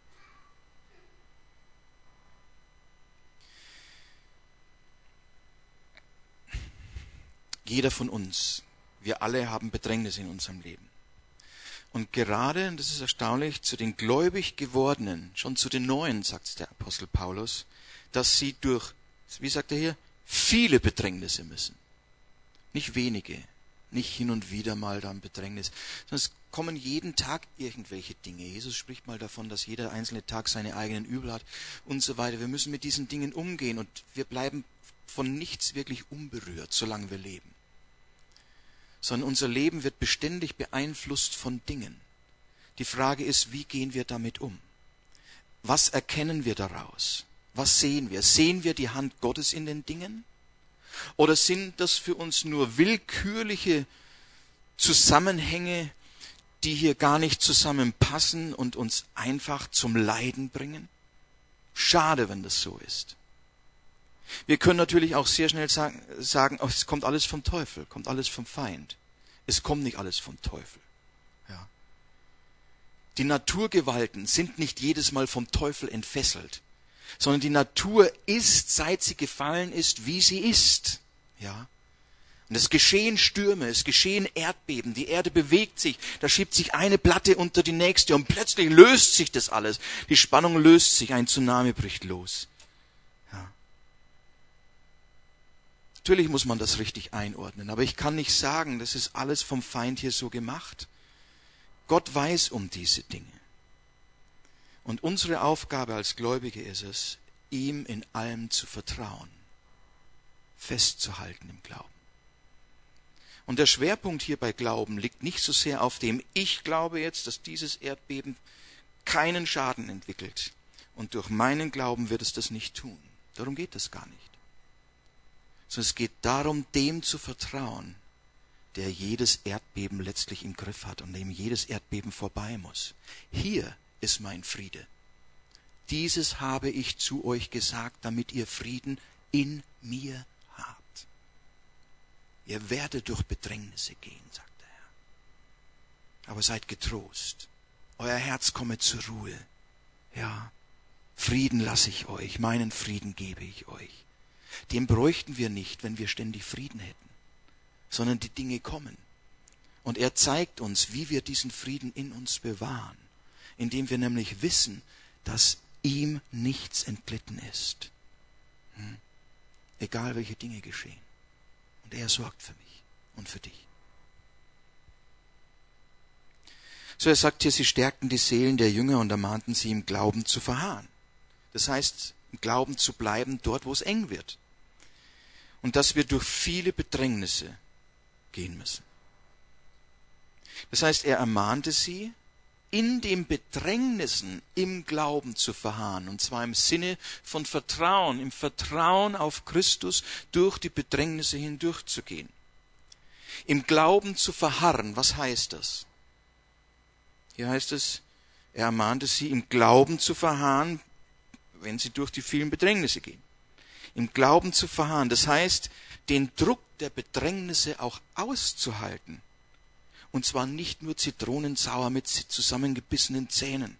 Jeder von uns, wir alle haben Bedrängnis in unserem Leben. Und gerade, und das ist erstaunlich, zu den gläubig gewordenen, schon zu den Neuen, sagt der Apostel Paulus, dass sie durch, wie sagt er hier, viele Bedrängnisse müssen. Nicht wenige, nicht hin und wieder mal dann Bedrängnis, sondern es kommen jeden Tag irgendwelche Dinge. Jesus spricht mal davon, dass jeder einzelne Tag seine eigenen Übel hat und so weiter. Wir müssen mit diesen Dingen umgehen und wir bleiben von nichts wirklich unberührt, solange wir leben. Sondern unser Leben wird beständig beeinflusst von Dingen. Die Frage ist, wie gehen wir damit um? Was erkennen wir daraus? Was sehen wir? Sehen wir die Hand Gottes in den Dingen? Oder sind das für uns nur willkürliche Zusammenhänge, die hier gar nicht zusammenpassen und uns einfach zum Leiden bringen? Schade, wenn das so ist. Wir können natürlich auch sehr schnell sagen, sagen, oh, es kommt alles vom Teufel, kommt alles vom Feind. Es kommt nicht alles vom Teufel. Ja. Die Naturgewalten sind nicht jedes Mal vom Teufel entfesselt, sondern die Natur ist, seit sie gefallen ist, wie sie ist. Ja. Und es geschehen Stürme, es geschehen Erdbeben, die Erde bewegt sich, da schiebt sich eine Platte unter die nächste und plötzlich löst sich das alles. Die Spannung löst sich, ein Tsunami bricht los. Ja. Natürlich muss man das richtig einordnen, aber ich kann nicht sagen, das ist alles vom Feind hier so gemacht. Gott weiß um diese Dinge. Und unsere Aufgabe als Gläubige ist es, ihm in allem zu vertrauen, festzuhalten im Glauben. Und der Schwerpunkt hier bei Glauben liegt nicht so sehr auf dem, ich glaube jetzt, dass dieses Erdbeben keinen Schaden entwickelt. Und durch meinen Glauben wird es das nicht tun. Darum geht es gar nicht. Sondern es geht darum, dem zu vertrauen, der jedes Erdbeben letztlich im Griff hat und dem jedes Erdbeben vorbei muss. Hier ist mein Friede. Dieses habe ich zu euch gesagt, damit ihr Frieden in mir habt. Ihr werdet durch Bedrängnisse gehen, sagt der Herr. Aber seid getrost. Euer Herz komme zur Ruhe. Ja, Frieden lasse ich euch, meinen Frieden gebe ich euch. Den bräuchten wir nicht, wenn wir ständig Frieden hätten, sondern die Dinge kommen. Und er zeigt uns, wie wir diesen Frieden in uns bewahren, indem wir nämlich wissen, dass ihm nichts entglitten ist. Hm? Egal welche Dinge geschehen. Und er sorgt für mich und für dich. So, er sagt hier, sie stärkten die Seelen der Jünger und ermahnten sie, im Glauben zu verharren. Das heißt, im Glauben zu bleiben, dort, wo es eng wird. Und dass wir durch viele Bedrängnisse gehen müssen. Das heißt, er ermahnte sie, in den Bedrängnissen im Glauben zu verharren. Und zwar im Sinne von Vertrauen, im Vertrauen auf Christus durch die Bedrängnisse hindurchzugehen. Im Glauben zu verharren, was heißt das? Hier heißt es, er ermahnte sie, im Glauben zu verharren, wenn sie durch die vielen Bedrängnisse gehen. Im Glauben zu verharren, das heißt, den Druck der Bedrängnisse auch auszuhalten. Und zwar nicht nur zitronensauer mit zusammengebissenen Zähnen.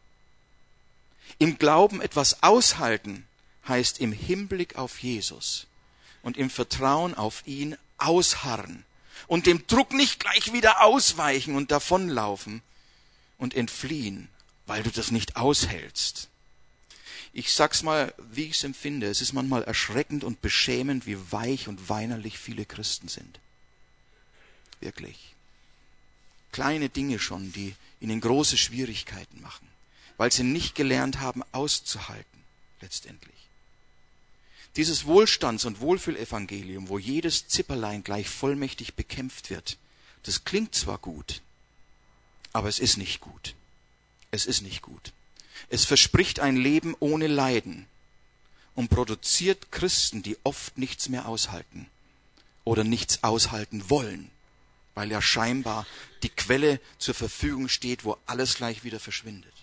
Im Glauben etwas aushalten heißt im Hinblick auf Jesus und im Vertrauen auf ihn ausharren und dem Druck nicht gleich wieder ausweichen und davonlaufen und entfliehen, weil du das nicht aushältst. Ich sag's mal, wie ich es empfinde. Es ist manchmal erschreckend und beschämend, wie weich und weinerlich viele Christen sind. Wirklich. Kleine Dinge schon, die ihnen große Schwierigkeiten machen, weil sie nicht gelernt haben, auszuhalten, letztendlich. Dieses Wohlstands- und Wohlfühlevangelium, wo jedes Zipperlein gleich vollmächtig bekämpft wird, das klingt zwar gut, aber es ist nicht gut. Es ist nicht gut. Es verspricht ein Leben ohne Leiden und produziert Christen, die oft nichts mehr aushalten oder nichts aushalten wollen, weil ja scheinbar die Quelle zur Verfügung steht, wo alles gleich wieder verschwindet.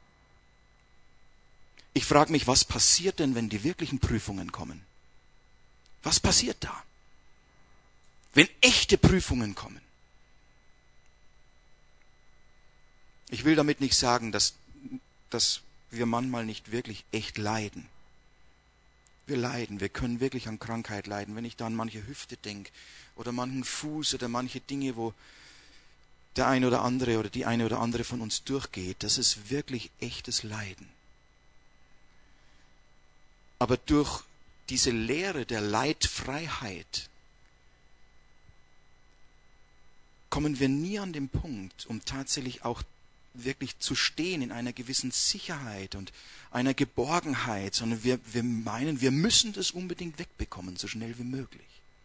Ich frage mich, was passiert denn, wenn die wirklichen Prüfungen kommen? Was passiert da? Wenn echte Prüfungen kommen? Ich will damit nicht sagen, dass, dass wir manchmal nicht wirklich echt leiden. Wir leiden, wir können wirklich an Krankheit leiden. Wenn ich da an manche Hüfte denke oder manchen Fuß oder manche Dinge, wo der eine oder andere oder die eine oder andere von uns durchgeht, das ist wirklich echtes Leiden. Aber durch diese Lehre der Leidfreiheit kommen wir nie an den Punkt, um tatsächlich auch wirklich zu stehen in einer gewissen Sicherheit und einer Geborgenheit, sondern wir, wir meinen, wir müssen das unbedingt wegbekommen, so schnell wie möglich.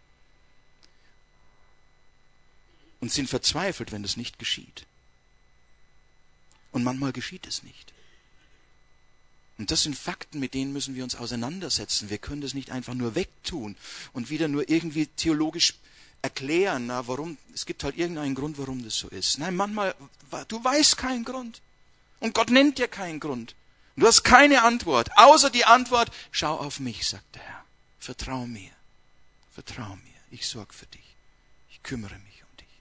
Und sind verzweifelt, wenn das nicht geschieht. Und manchmal geschieht es nicht. Und das sind Fakten, mit denen müssen wir uns auseinandersetzen. Wir können das nicht einfach nur wegtun und wieder nur irgendwie theologisch erklären, na, warum, es gibt halt irgendeinen Grund, warum das so ist. Nein, manchmal, du weißt keinen Grund. Und Gott nennt dir keinen Grund. Und du hast keine Antwort, außer die Antwort, schau auf mich, sagt der Herr. Vertrau mir. Vertrau mir. Ich sorge für dich. Ich kümmere mich um dich.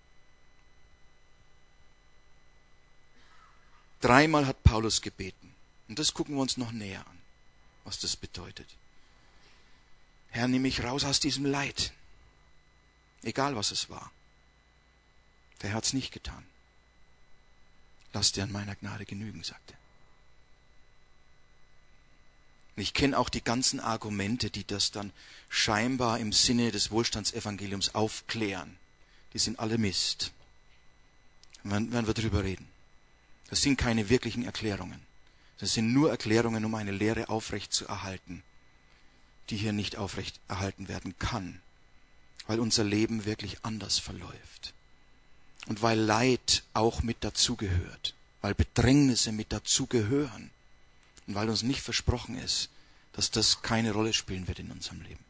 Dreimal hat Paulus gebeten. Und das gucken wir uns noch näher an, was das bedeutet. Herr, nimm mich raus aus diesem Leid. Egal, was es war. Der Herr hat es nicht getan. Lass dir an meiner Gnade genügen, sagte er. Ich kenne auch die ganzen Argumente, die das dann scheinbar im Sinne des Wohlstandsevangeliums aufklären. Die sind alle Mist. Dann werden wir drüber reden. Das sind keine wirklichen Erklärungen. Das sind nur Erklärungen, um eine Lehre aufrecht zu erhalten, die hier nicht aufrecht erhalten werden kann. Weil unser Leben wirklich anders verläuft. Und weil Leid auch mit dazugehört. Weil Bedrängnisse mit dazugehören. Und weil uns nicht versprochen ist, dass das keine Rolle spielen wird in unserem Leben.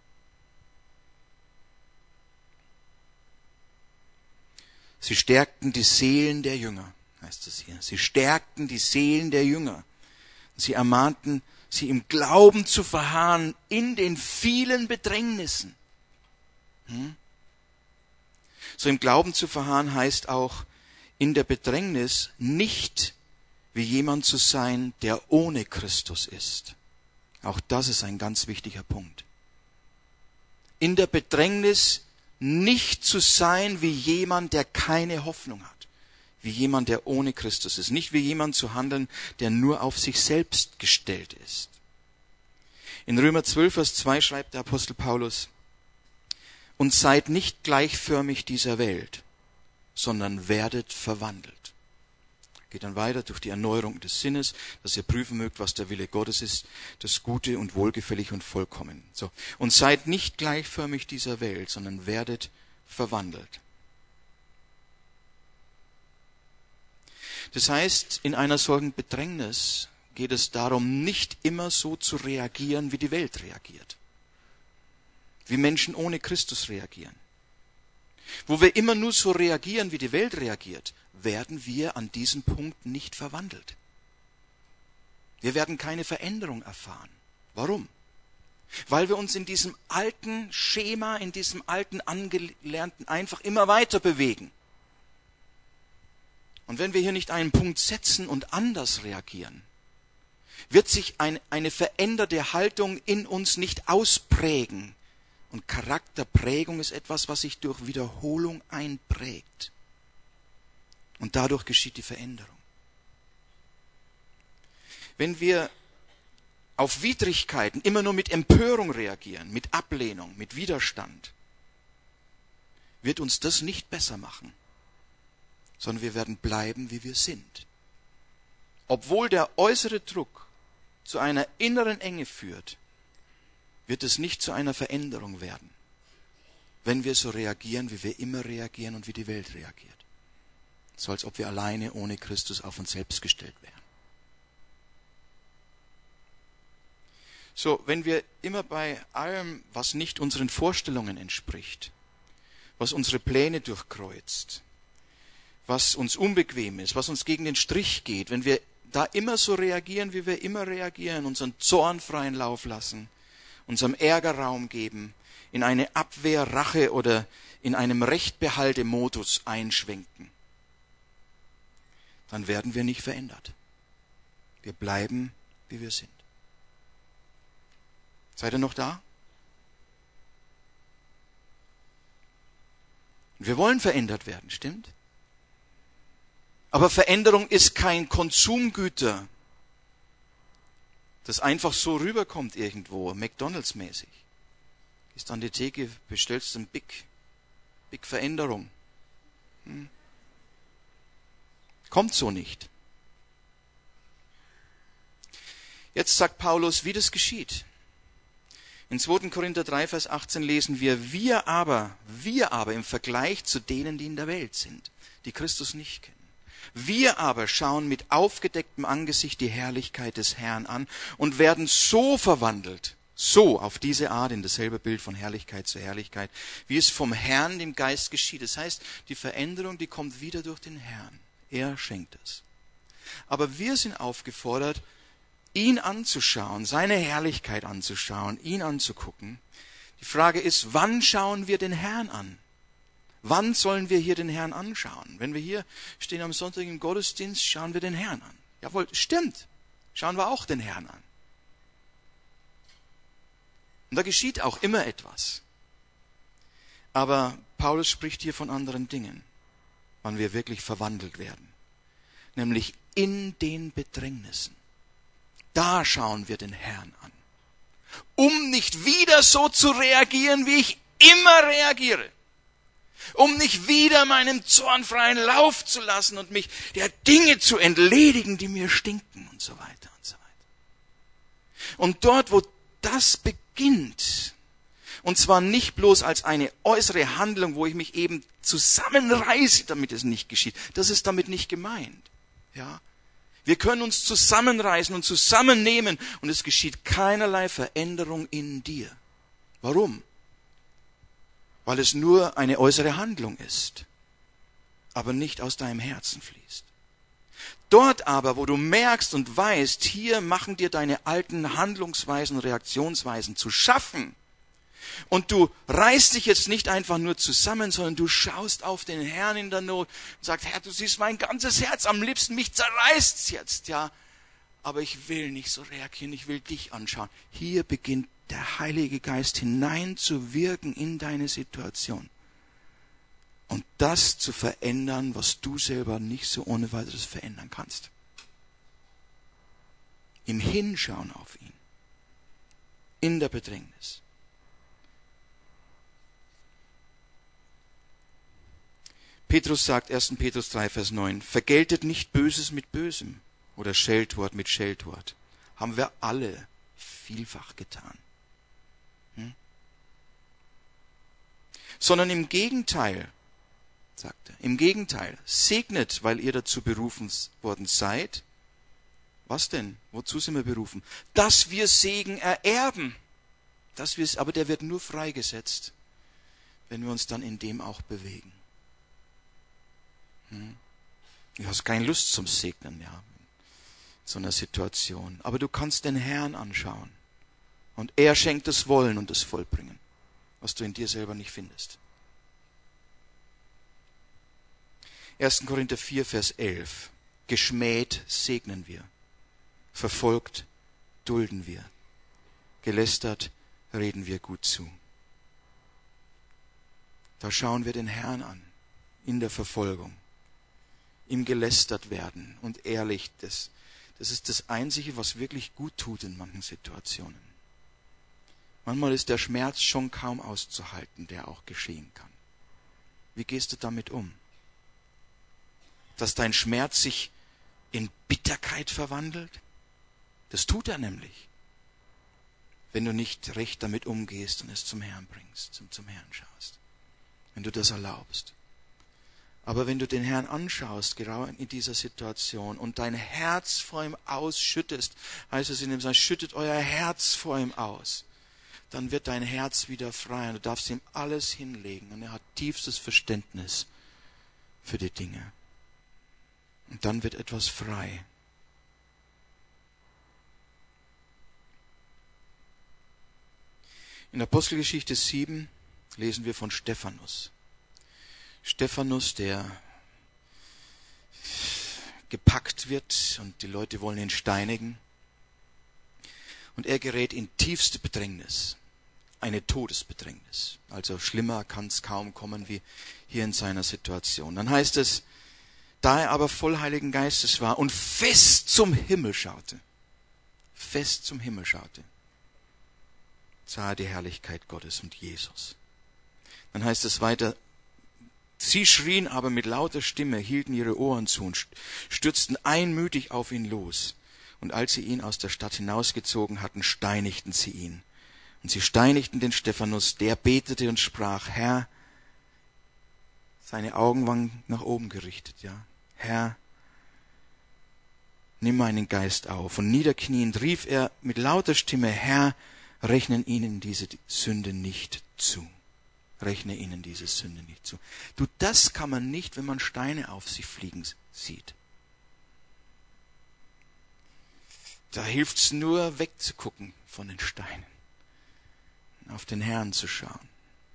Sie stärkten die Seelen der Jünger, heißt es hier. Sie stärkten die Seelen der Jünger. Sie ermahnten, sie im Glauben zu verharren in den vielen Bedrängnissen. So im Glauben zu verharren heißt auch, in der Bedrängnis nicht wie jemand zu sein, der ohne Christus ist. Auch das ist ein ganz wichtiger Punkt. In der Bedrängnis nicht zu sein wie jemand, der keine Hoffnung hat. Wie jemand, der ohne Christus ist. Nicht wie jemand zu handeln, der nur auf sich selbst gestellt ist. In Römer zwölf, Vers zwei schreibt der Apostel Paulus: Und seid nicht gleichförmig dieser Welt, sondern werdet verwandelt. Geht dann weiter durch die Erneuerung des Sinnes, dass ihr prüfen mögt, was der Wille Gottes ist, das Gute und Wohlgefällig und Vollkommen. So. Und seid nicht gleichförmig dieser Welt, sondern werdet verwandelt. Das heißt, in einer solchen Bedrängnis geht es darum, nicht immer so zu reagieren, wie die Welt reagiert. Wie Menschen ohne Christus reagieren. Wo wir immer nur so reagieren, wie die Welt reagiert, werden wir an diesem Punkt nicht verwandelt. Wir werden keine Veränderung erfahren. Warum? Weil wir uns in diesem alten Schema, in diesem alten Angelernten einfach immer weiter bewegen. Und wenn wir hier nicht einen Punkt setzen und anders reagieren, wird sich ein, eine veränderte Haltung in uns nicht ausprägen. Und Charakterprägung ist etwas, was sich durch Wiederholung einprägt. Und dadurch geschieht die Veränderung. Wenn wir auf Widrigkeiten immer nur mit Empörung reagieren, mit Ablehnung, mit Widerstand, wird uns das nicht besser machen, sondern wir werden bleiben, wie wir sind. Obwohl der äußere Druck zu einer inneren Enge führt, wird es nicht zu einer Veränderung werden, wenn wir so reagieren, wie wir immer reagieren und wie die Welt reagiert. So als ob wir alleine ohne Christus auf uns selbst gestellt wären. So, wenn wir immer bei allem, was nicht unseren Vorstellungen entspricht, was unsere Pläne durchkreuzt, was uns unbequem ist, was uns gegen den Strich geht, wenn wir da immer so reagieren, wie wir immer reagieren, unseren Zorn freien Lauf lassen, unserem Ärger Raum geben, in eine Abwehr, Rache oder in einem Rechtbehalte-Modus einschwenken, dann werden wir nicht verändert. Wir bleiben, wie wir sind. Seid ihr noch da? Wir wollen verändert werden, stimmt? Aber Veränderung ist kein Konsumgüter, das einfach so rüberkommt irgendwo, McDonalds-mäßig. Gehst an die Theke, bestellst ein Big, Big Veränderung. Hm. Kommt so nicht. Jetzt sagt Paulus, wie das geschieht. In zweiter Korinther drei, Vers achtzehn lesen wir, wir aber, wir aber im Vergleich zu denen, die in der Welt sind, die Christus nicht kennen. Wir aber schauen mit aufgedecktem Angesicht die Herrlichkeit des Herrn an und werden so verwandelt, so auf diese Art in dasselbe Bild von Herrlichkeit zu Herrlichkeit, wie es vom Herrn, dem Geist geschieht. Das heißt, die Veränderung, die kommt wieder durch den Herrn. Er schenkt es. Aber wir sind aufgefordert, ihn anzuschauen, seine Herrlichkeit anzuschauen, ihn anzugucken. Die Frage ist, wann schauen wir den Herrn an? Wann sollen wir hier den Herrn anschauen? Wenn wir hier stehen am Sonntag im Gottesdienst, schauen wir den Herrn an. Jawohl, stimmt. Schauen wir auch den Herrn an. Und da geschieht auch immer etwas. Aber Paulus spricht hier von anderen Dingen, wann wir wirklich verwandelt werden. Nämlich in den Bedrängnissen. Da schauen wir den Herrn an. Um nicht wieder so zu reagieren, wie ich immer reagiere. Um nicht wieder meinem Zorn freien Lauf zu lassen und mich der Dinge zu entledigen, die mir stinken und so weiter und so weiter. Und dort, wo das beginnt, und zwar nicht bloß als eine äußere Handlung, wo ich mich eben zusammenreiße, damit es nicht geschieht. Das ist damit nicht gemeint. Ja? Wir können uns zusammenreißen und zusammennehmen und es geschieht keinerlei Veränderung in dir. Warum? Weil es nur eine äußere Handlung ist, aber nicht aus deinem Herzen fließt. Dort aber, wo du merkst und weißt, hier machen dir deine alten Handlungsweisen, Reaktionsweisen zu schaffen, Und du reißt dich jetzt nicht einfach nur zusammen, sondern du schaust auf den Herrn in der Not und sagst, Herr, du siehst mein ganzes Herz, am liebsten mich zerreißt's jetzt, ja. Aber ich will nicht so reagieren, ich will dich anschauen. Hier beginnt der Heilige Geist hineinzuwirken in deine Situation. Und das zu verändern, was du selber nicht so ohne weiteres verändern kannst. Im Hinschauen auf ihn. In der Bedrängnis. Petrus sagt, erster Petrus drei, Vers neun, vergeltet nicht Böses mit Bösem oder Scheltwort mit Scheltwort. Haben wir alle vielfach getan. Hm? Sondern im Gegenteil, sagt er, im Gegenteil, segnet, weil ihr dazu berufen worden seid. Was denn? Wozu sind wir berufen? Dass wir Segen ererben. Dass wir, aber der wird nur freigesetzt, wenn wir uns dann in dem auch bewegen. Hm? Du hast keine Lust zum Segnen, ja, in so einer Situation. Aber du kannst den Herrn anschauen. Und er schenkt das Wollen und das Vollbringen, was du in dir selber nicht findest. erster Korinther vier, Vers elf. Geschmäht segnen wir. Verfolgt dulden wir. Gelästert reden wir gut zu. Da schauen wir den Herrn an, in der Verfolgung, im gelästert werden und ehrlich. Das, das ist das Einzige, was wirklich gut tut in manchen Situationen. Manchmal ist der Schmerz schon kaum auszuhalten, der auch geschehen kann. Wie gehst du damit um? Dass dein Schmerz sich in Bitterkeit verwandelt? Das tut er nämlich, wenn du nicht recht damit umgehst und es zum Herrn bringst, zum, zum Herrn schaust. Wenn du das erlaubst. Aber wenn du den Herrn anschaust, genau in dieser Situation, und dein Herz vor ihm ausschüttest, heißt es in dem Psalm, schüttet euer Herz vor ihm aus, dann wird dein Herz wieder frei und du darfst ihm alles hinlegen und er hat tiefstes Verständnis für die Dinge. Und dann wird etwas frei. In Apostelgeschichte sieben lesen wir von Stephanus. Stephanus, der gepackt wird und die Leute wollen ihn steinigen. Und er gerät in tiefste Bedrängnis, eine Todesbedrängnis. Also schlimmer kann es kaum kommen wie hier in seiner Situation. Dann heißt es, da er aber voll Heiligen Geistes war und fest zum Himmel schaute, fest zum Himmel schaute, sah er die Herrlichkeit Gottes und Jesus. Dann heißt es weiter, sie schrien aber mit lauter Stimme, hielten ihre Ohren zu und stürzten einmütig auf ihn los. Und als sie ihn aus der Stadt hinausgezogen hatten, steinigten sie ihn. Und sie steinigten den Stephanus, der betete und sprach, Herr, seine Augen waren nach oben gerichtet, ja. Herr, nimm meinen Geist auf. Und niederkniend rief er mit lauter Stimme, Herr, rechnen ihnen diese Sünde nicht zu. Rechne ihnen diese Sünde nicht zu. Du, das kann man nicht, wenn man Steine auf sich fliegen sieht. Da hilft's nur, wegzugucken von den Steinen, auf den Herrn zu schauen.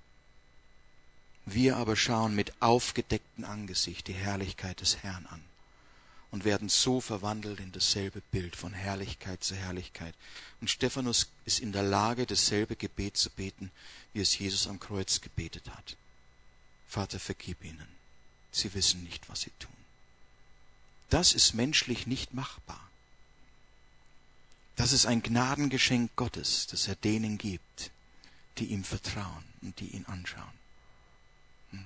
Wir aber schauen mit aufgedecktem Angesicht die Herrlichkeit des Herrn an und werden so verwandelt in dasselbe Bild von Herrlichkeit zu Herrlichkeit. Und Stephanus ist in der Lage, dasselbe Gebet zu beten, wie es Jesus am Kreuz gebetet hat. Vater, vergib ihnen. Sie wissen nicht, was sie tun. Das ist menschlich nicht machbar. Das ist ein Gnadengeschenk Gottes, das er denen gibt, die ihm vertrauen und die ihn anschauen. Hm.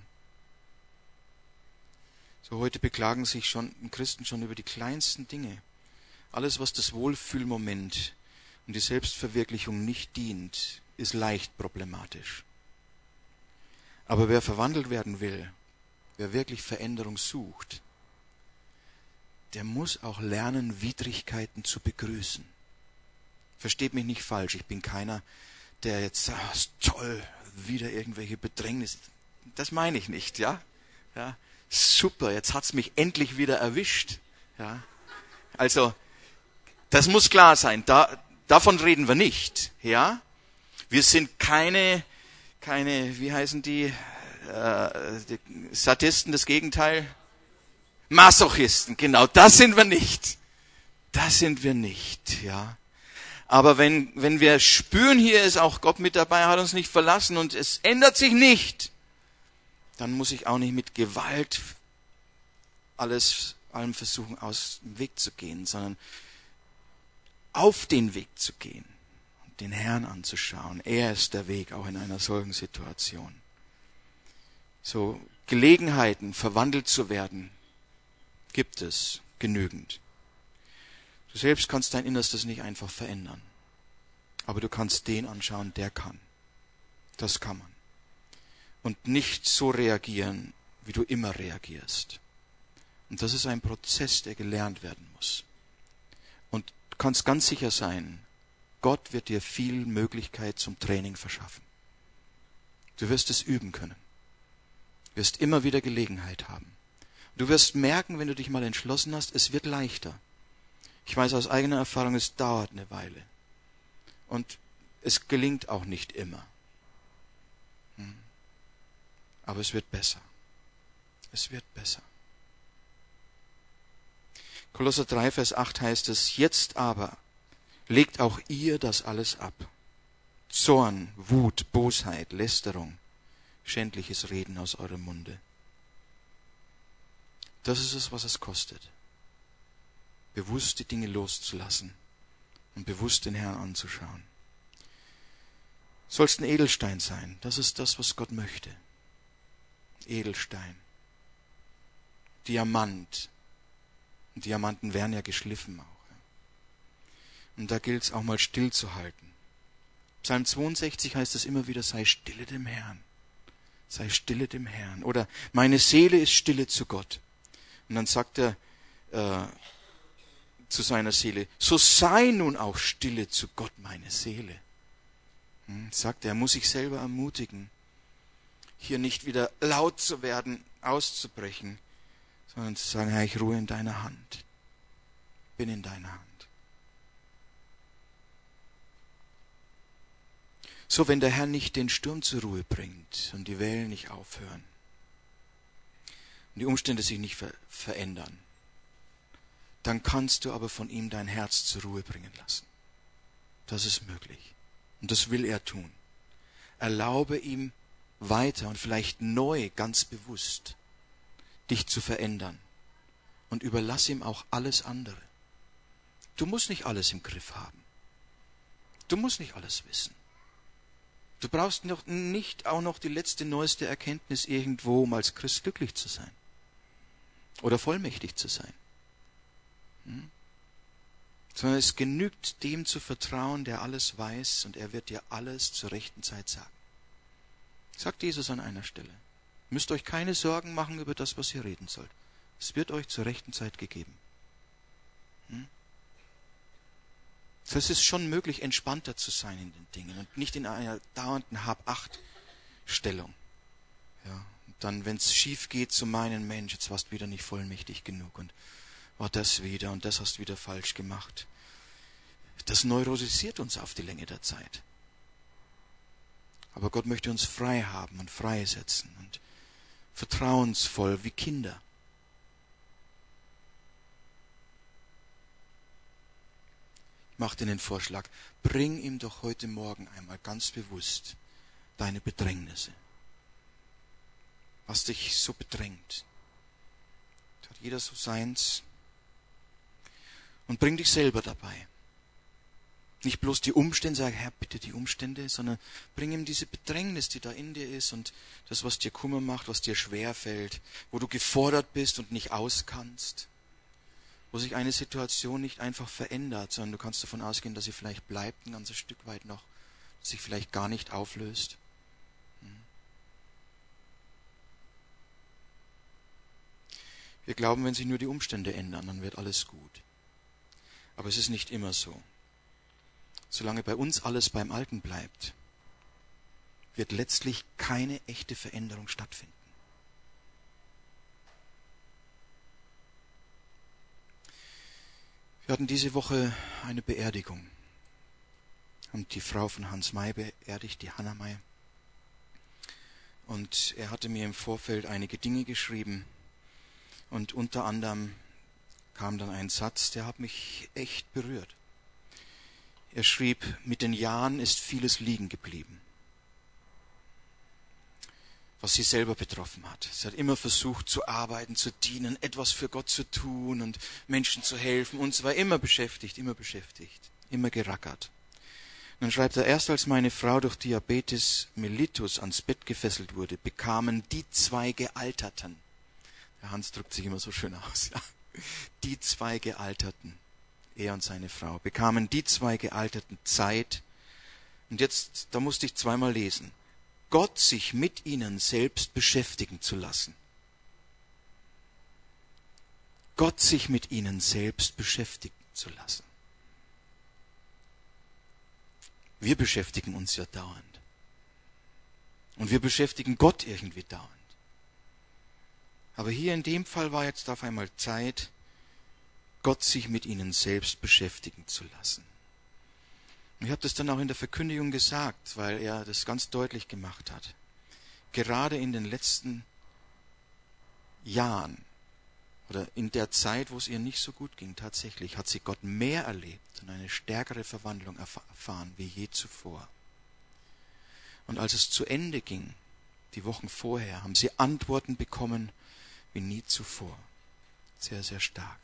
So heute beklagen sich schon Christen schon über die kleinsten Dinge. Alles, was das Wohlfühlmoment und die Selbstverwirklichung nicht dient, ist leicht problematisch. Aber wer verwandelt werden will, wer wirklich Veränderung sucht, der muss auch lernen, Widrigkeiten zu begrüßen. Versteht mich nicht falsch, ich bin keiner, der jetzt sagt, ist toll, wieder irgendwelche Bedrängnis. Das meine ich nicht, ja? Ja, super, jetzt hat's mich endlich wieder erwischt. Ja? Also, das muss klar sein, da, davon reden wir nicht. Ja? Wir sind keine keine, wie heißen die, äh, die Sadisten, das Gegenteil? Masochisten, genau, das sind wir nicht. Das sind wir nicht, ja. Aber wenn, wenn wir spüren, hier ist auch Gott mit dabei, hat uns nicht verlassen und es ändert sich nicht, dann muss ich auch nicht mit Gewalt alles, allem versuchen, aus dem Weg zu gehen, sondern auf den Weg zu gehen und den Herrn anzuschauen. Er ist der Weg, auch in einer solchen Situation. So Gelegenheiten, verwandelt zu werden, gibt es genügend. Du selbst kannst dein Innerstes nicht einfach verändern. Aber du kannst den anschauen, der kann. Das kann man. Und nicht so reagieren, wie du immer reagierst. Und das ist ein Prozess, der gelernt werden muss. Und du kannst ganz sicher sein, Gott wird dir viel Möglichkeit zum Training verschaffen. Du wirst es üben können. Du wirst immer wieder Gelegenheit haben. Du wirst merken, wenn du dich mal entschlossen hast, es wird leichter. Ich weiß aus eigener Erfahrung, es dauert eine Weile. Und es gelingt auch nicht immer. Aber es wird besser. Es wird besser. Kolosser drei, Vers acht heißt es, jetzt aber legt auch ihr das alles ab. Zorn, Wut, Bosheit, Lästerung, schändliches Reden aus eurem Munde. Das ist es, was es kostet. Bewusst die Dinge loszulassen und bewusst den Herrn anzuschauen. Du sollst ein Edelstein sein. Das ist das, was Gott möchte. Edelstein. Diamant. Und Diamanten werden ja geschliffen auch. Und da gilt es auch mal still zu halten. Psalm zweiundsechzig heißt es immer wieder, sei stille dem Herrn. Sei stille dem Herrn. Oder meine Seele ist stille zu Gott. Und dann sagt er, äh, zu seiner Seele, so sei nun auch stille zu Gott, meine Seele. Hm, sagt er, er muss sich selber ermutigen, hier nicht wieder laut zu werden, auszubrechen, sondern zu sagen, Herr, ich ruhe in deiner Hand. Bin in deiner Hand. So, wenn der Herr nicht den Sturm zur Ruhe bringt und die Wellen nicht aufhören und die Umstände sich nicht ver- verändern, dann kannst du aber von ihm dein Herz zur Ruhe bringen lassen. Das ist möglich. Und das will er tun. Erlaube ihm weiter und vielleicht neu, ganz bewusst, dich zu verändern. Und überlass ihm auch alles andere. Du musst nicht alles im Griff haben. Du musst nicht alles wissen. Du brauchst noch nicht auch noch die letzte, neueste Erkenntnis irgendwo, um als Christ glücklich zu sein. Oder vollmächtig zu sein. Hm? Sondern es genügt, dem zu vertrauen, der alles weiß, und er wird dir alles zur rechten Zeit sagen. Sagt Jesus an einer Stelle. Müsst euch keine Sorgen machen über das, was ihr reden sollt. Es wird euch zur rechten Zeit gegeben. Hm? Das heißt, es ist schon möglich, entspannter zu sein in den Dingen und nicht in einer dauernden Hab-Acht-Stellung. Ja, und dann, wenn es schief geht, zu meinen, Mensch, jetzt warst du wieder nicht vollmächtig genug und war das wieder und das hast du wieder falsch gemacht. Das neurotisiert uns auf die Länge der Zeit. Aber Gott möchte uns frei haben und freisetzen und vertrauensvoll wie Kinder. Ich mache dir den Vorschlag, bring ihm doch heute Morgen einmal ganz bewusst deine Bedrängnisse. Was dich so bedrängt. Da hat jeder so seins. Und bring dich selber dabei. Nicht bloß die Umstände, sag, Herr, bitte die Umstände, sondern bring ihm diese Bedrängnis, die da in dir ist und das, was dir Kummer macht, was dir schwer fällt, wo du gefordert bist und nicht auskannst, wo sich eine Situation nicht einfach verändert, sondern du kannst davon ausgehen, dass sie vielleicht bleibt ein ganzes Stück weit noch, dass sich vielleicht gar nicht auflöst. Wir glauben, wenn sich nur die Umstände ändern, dann wird alles gut. Aber es ist nicht immer so. Solange bei uns alles beim Alten bleibt, wird letztlich keine echte Veränderung stattfinden. Wir hatten diese Woche eine Beerdigung. Haben die Frau von Hans May beerdigt, die Hannah May. Und er hatte mir im Vorfeld einige Dinge geschrieben. Und unter anderem kam dann ein Satz, der hat mich echt berührt. Er schrieb, mit den Jahren ist vieles liegen geblieben, was sie selber betroffen hat. Sie hat immer versucht zu arbeiten, zu dienen, etwas für Gott zu tun und Menschen zu helfen. Und sie war immer beschäftigt, immer beschäftigt, immer gerackert. Und dann schreibt er, erst als meine Frau durch Diabetes mellitus ans Bett gefesselt wurde, bekamen die zwei Gealterten, der Hans drückt sich immer so schön aus, ja, die zwei Gealterten, er und seine Frau, bekamen die zwei Gealterten Zeit, und jetzt, da musste ich zweimal lesen, Gott sich mit ihnen selbst beschäftigen zu lassen. Gott sich mit ihnen selbst beschäftigen zu lassen. Wir beschäftigen uns ja dauernd. Und wir beschäftigen Gott irgendwie dauernd. Aber hier in dem Fall war jetzt auf einmal Zeit, Gott sich mit ihnen selbst beschäftigen zu lassen. Und ich habe das dann auch in der Verkündigung gesagt, weil er das ganz deutlich gemacht hat. Gerade in den letzten Jahren oder in der Zeit, wo es ihr nicht so gut ging, tatsächlich hat sie Gott mehr erlebt und eine stärkere Verwandlung erfahren wie je zuvor. Und als es zu Ende ging, die Wochen vorher, haben sie Antworten bekommen wie nie zuvor. Sehr, sehr stark.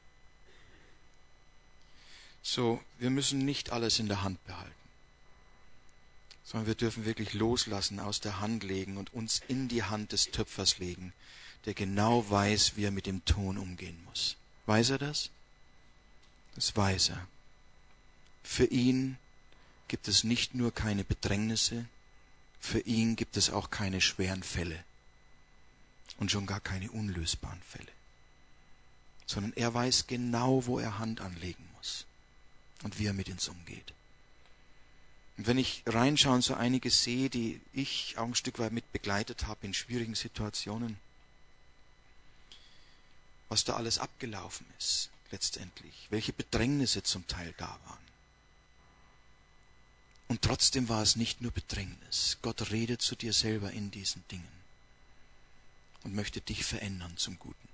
So, wir müssen nicht alles in der Hand behalten, sondern wir dürfen wirklich loslassen, aus der Hand legen und uns in die Hand des Töpfers legen, der genau weiß, wie er mit dem Ton umgehen muss. Weiß er das? Das weiß er. Für ihn gibt es nicht nur keine Bedrängnisse, für ihn gibt es auch keine schweren Fälle und schon gar keine unlösbaren Fälle, sondern er weiß genau, wo er Hand anlegen muss und wie er mit uns umgeht. Und wenn ich reinschaue und so einige sehe, die ich auch ein Stück weit mit begleitet habe in schwierigen Situationen, was da alles abgelaufen ist, letztendlich, welche Bedrängnisse zum Teil da waren. Und trotzdem war es nicht nur Bedrängnis. Gott redet zu dir selber in diesen Dingen und möchte dich verändern zum Guten,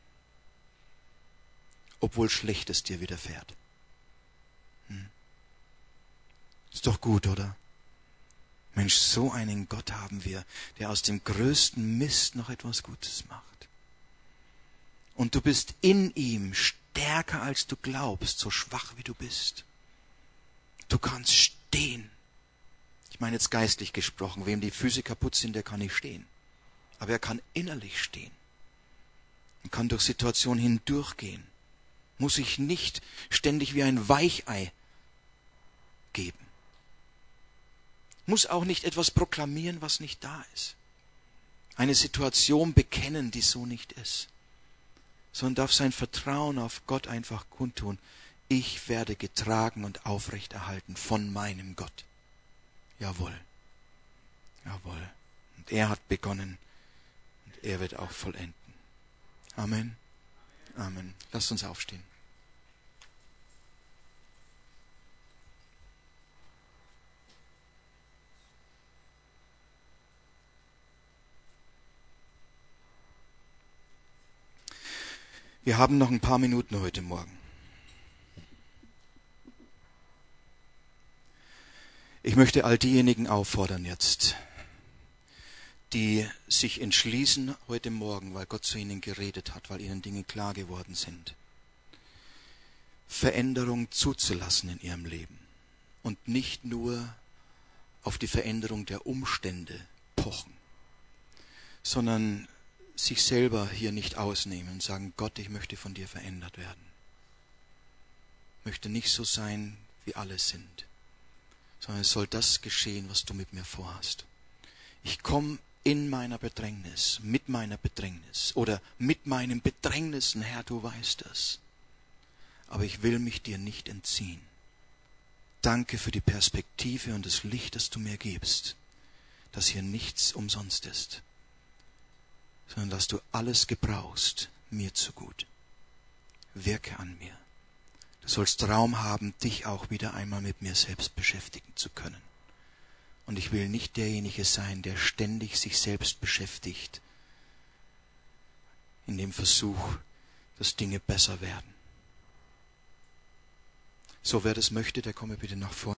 obwohl Schlechtes dir widerfährt. Hm. Ist doch gut, oder? Mensch, so einen Gott haben wir, der aus dem größten Mist noch etwas Gutes macht. Und du bist in ihm stärker, als du glaubst, so schwach wie du bist. Du kannst stehen. Ich meine jetzt geistlich gesprochen, wem die Füße kaputt sind, der kann nicht stehen. Aber er kann innerlich stehen und kann durch Situationen hindurchgehen. Muss sich nicht ständig wie ein Weichei geben. Muss auch nicht etwas proklamieren, was nicht da ist. Eine Situation bekennen, die so nicht ist. Sondern darf sein Vertrauen auf Gott einfach kundtun. Ich werde getragen und aufrechterhalten von meinem Gott. Jawohl. Jawohl. Und er hat begonnen und er wird auch vollenden. Amen. Amen. Lasst uns aufstehen. Wir haben noch ein paar Minuten heute Morgen. Ich möchte all diejenigen auffordern jetzt, die sich entschließen heute Morgen, weil Gott zu ihnen geredet hat, weil ihnen Dinge klar geworden sind, Veränderung zuzulassen in ihrem Leben und nicht nur auf die Veränderung der Umstände pochen, sondern sich selber hier nicht ausnehmen und sagen, Gott, ich möchte von dir verändert werden. Ich möchte nicht so sein, wie alle sind, sondern es soll das geschehen, was du mit mir vorhast. Ich komme in meiner Bedrängnis, mit meiner Bedrängnis oder mit meinen Bedrängnissen, Herr, du weißt das. Aber ich will mich dir nicht entziehen. Danke für die Perspektive und das Licht, das du mir gibst, dass hier nichts umsonst ist, sondern dass du alles gebrauchst, mir zu gut. Wirke an mir. Du sollst Raum haben, dich auch wieder einmal mit mir selbst beschäftigen zu können. Und ich will nicht derjenige sein, der ständig sich selbst beschäftigt, in dem Versuch, dass Dinge besser werden. So, wer das möchte, der komme bitte nach vorne.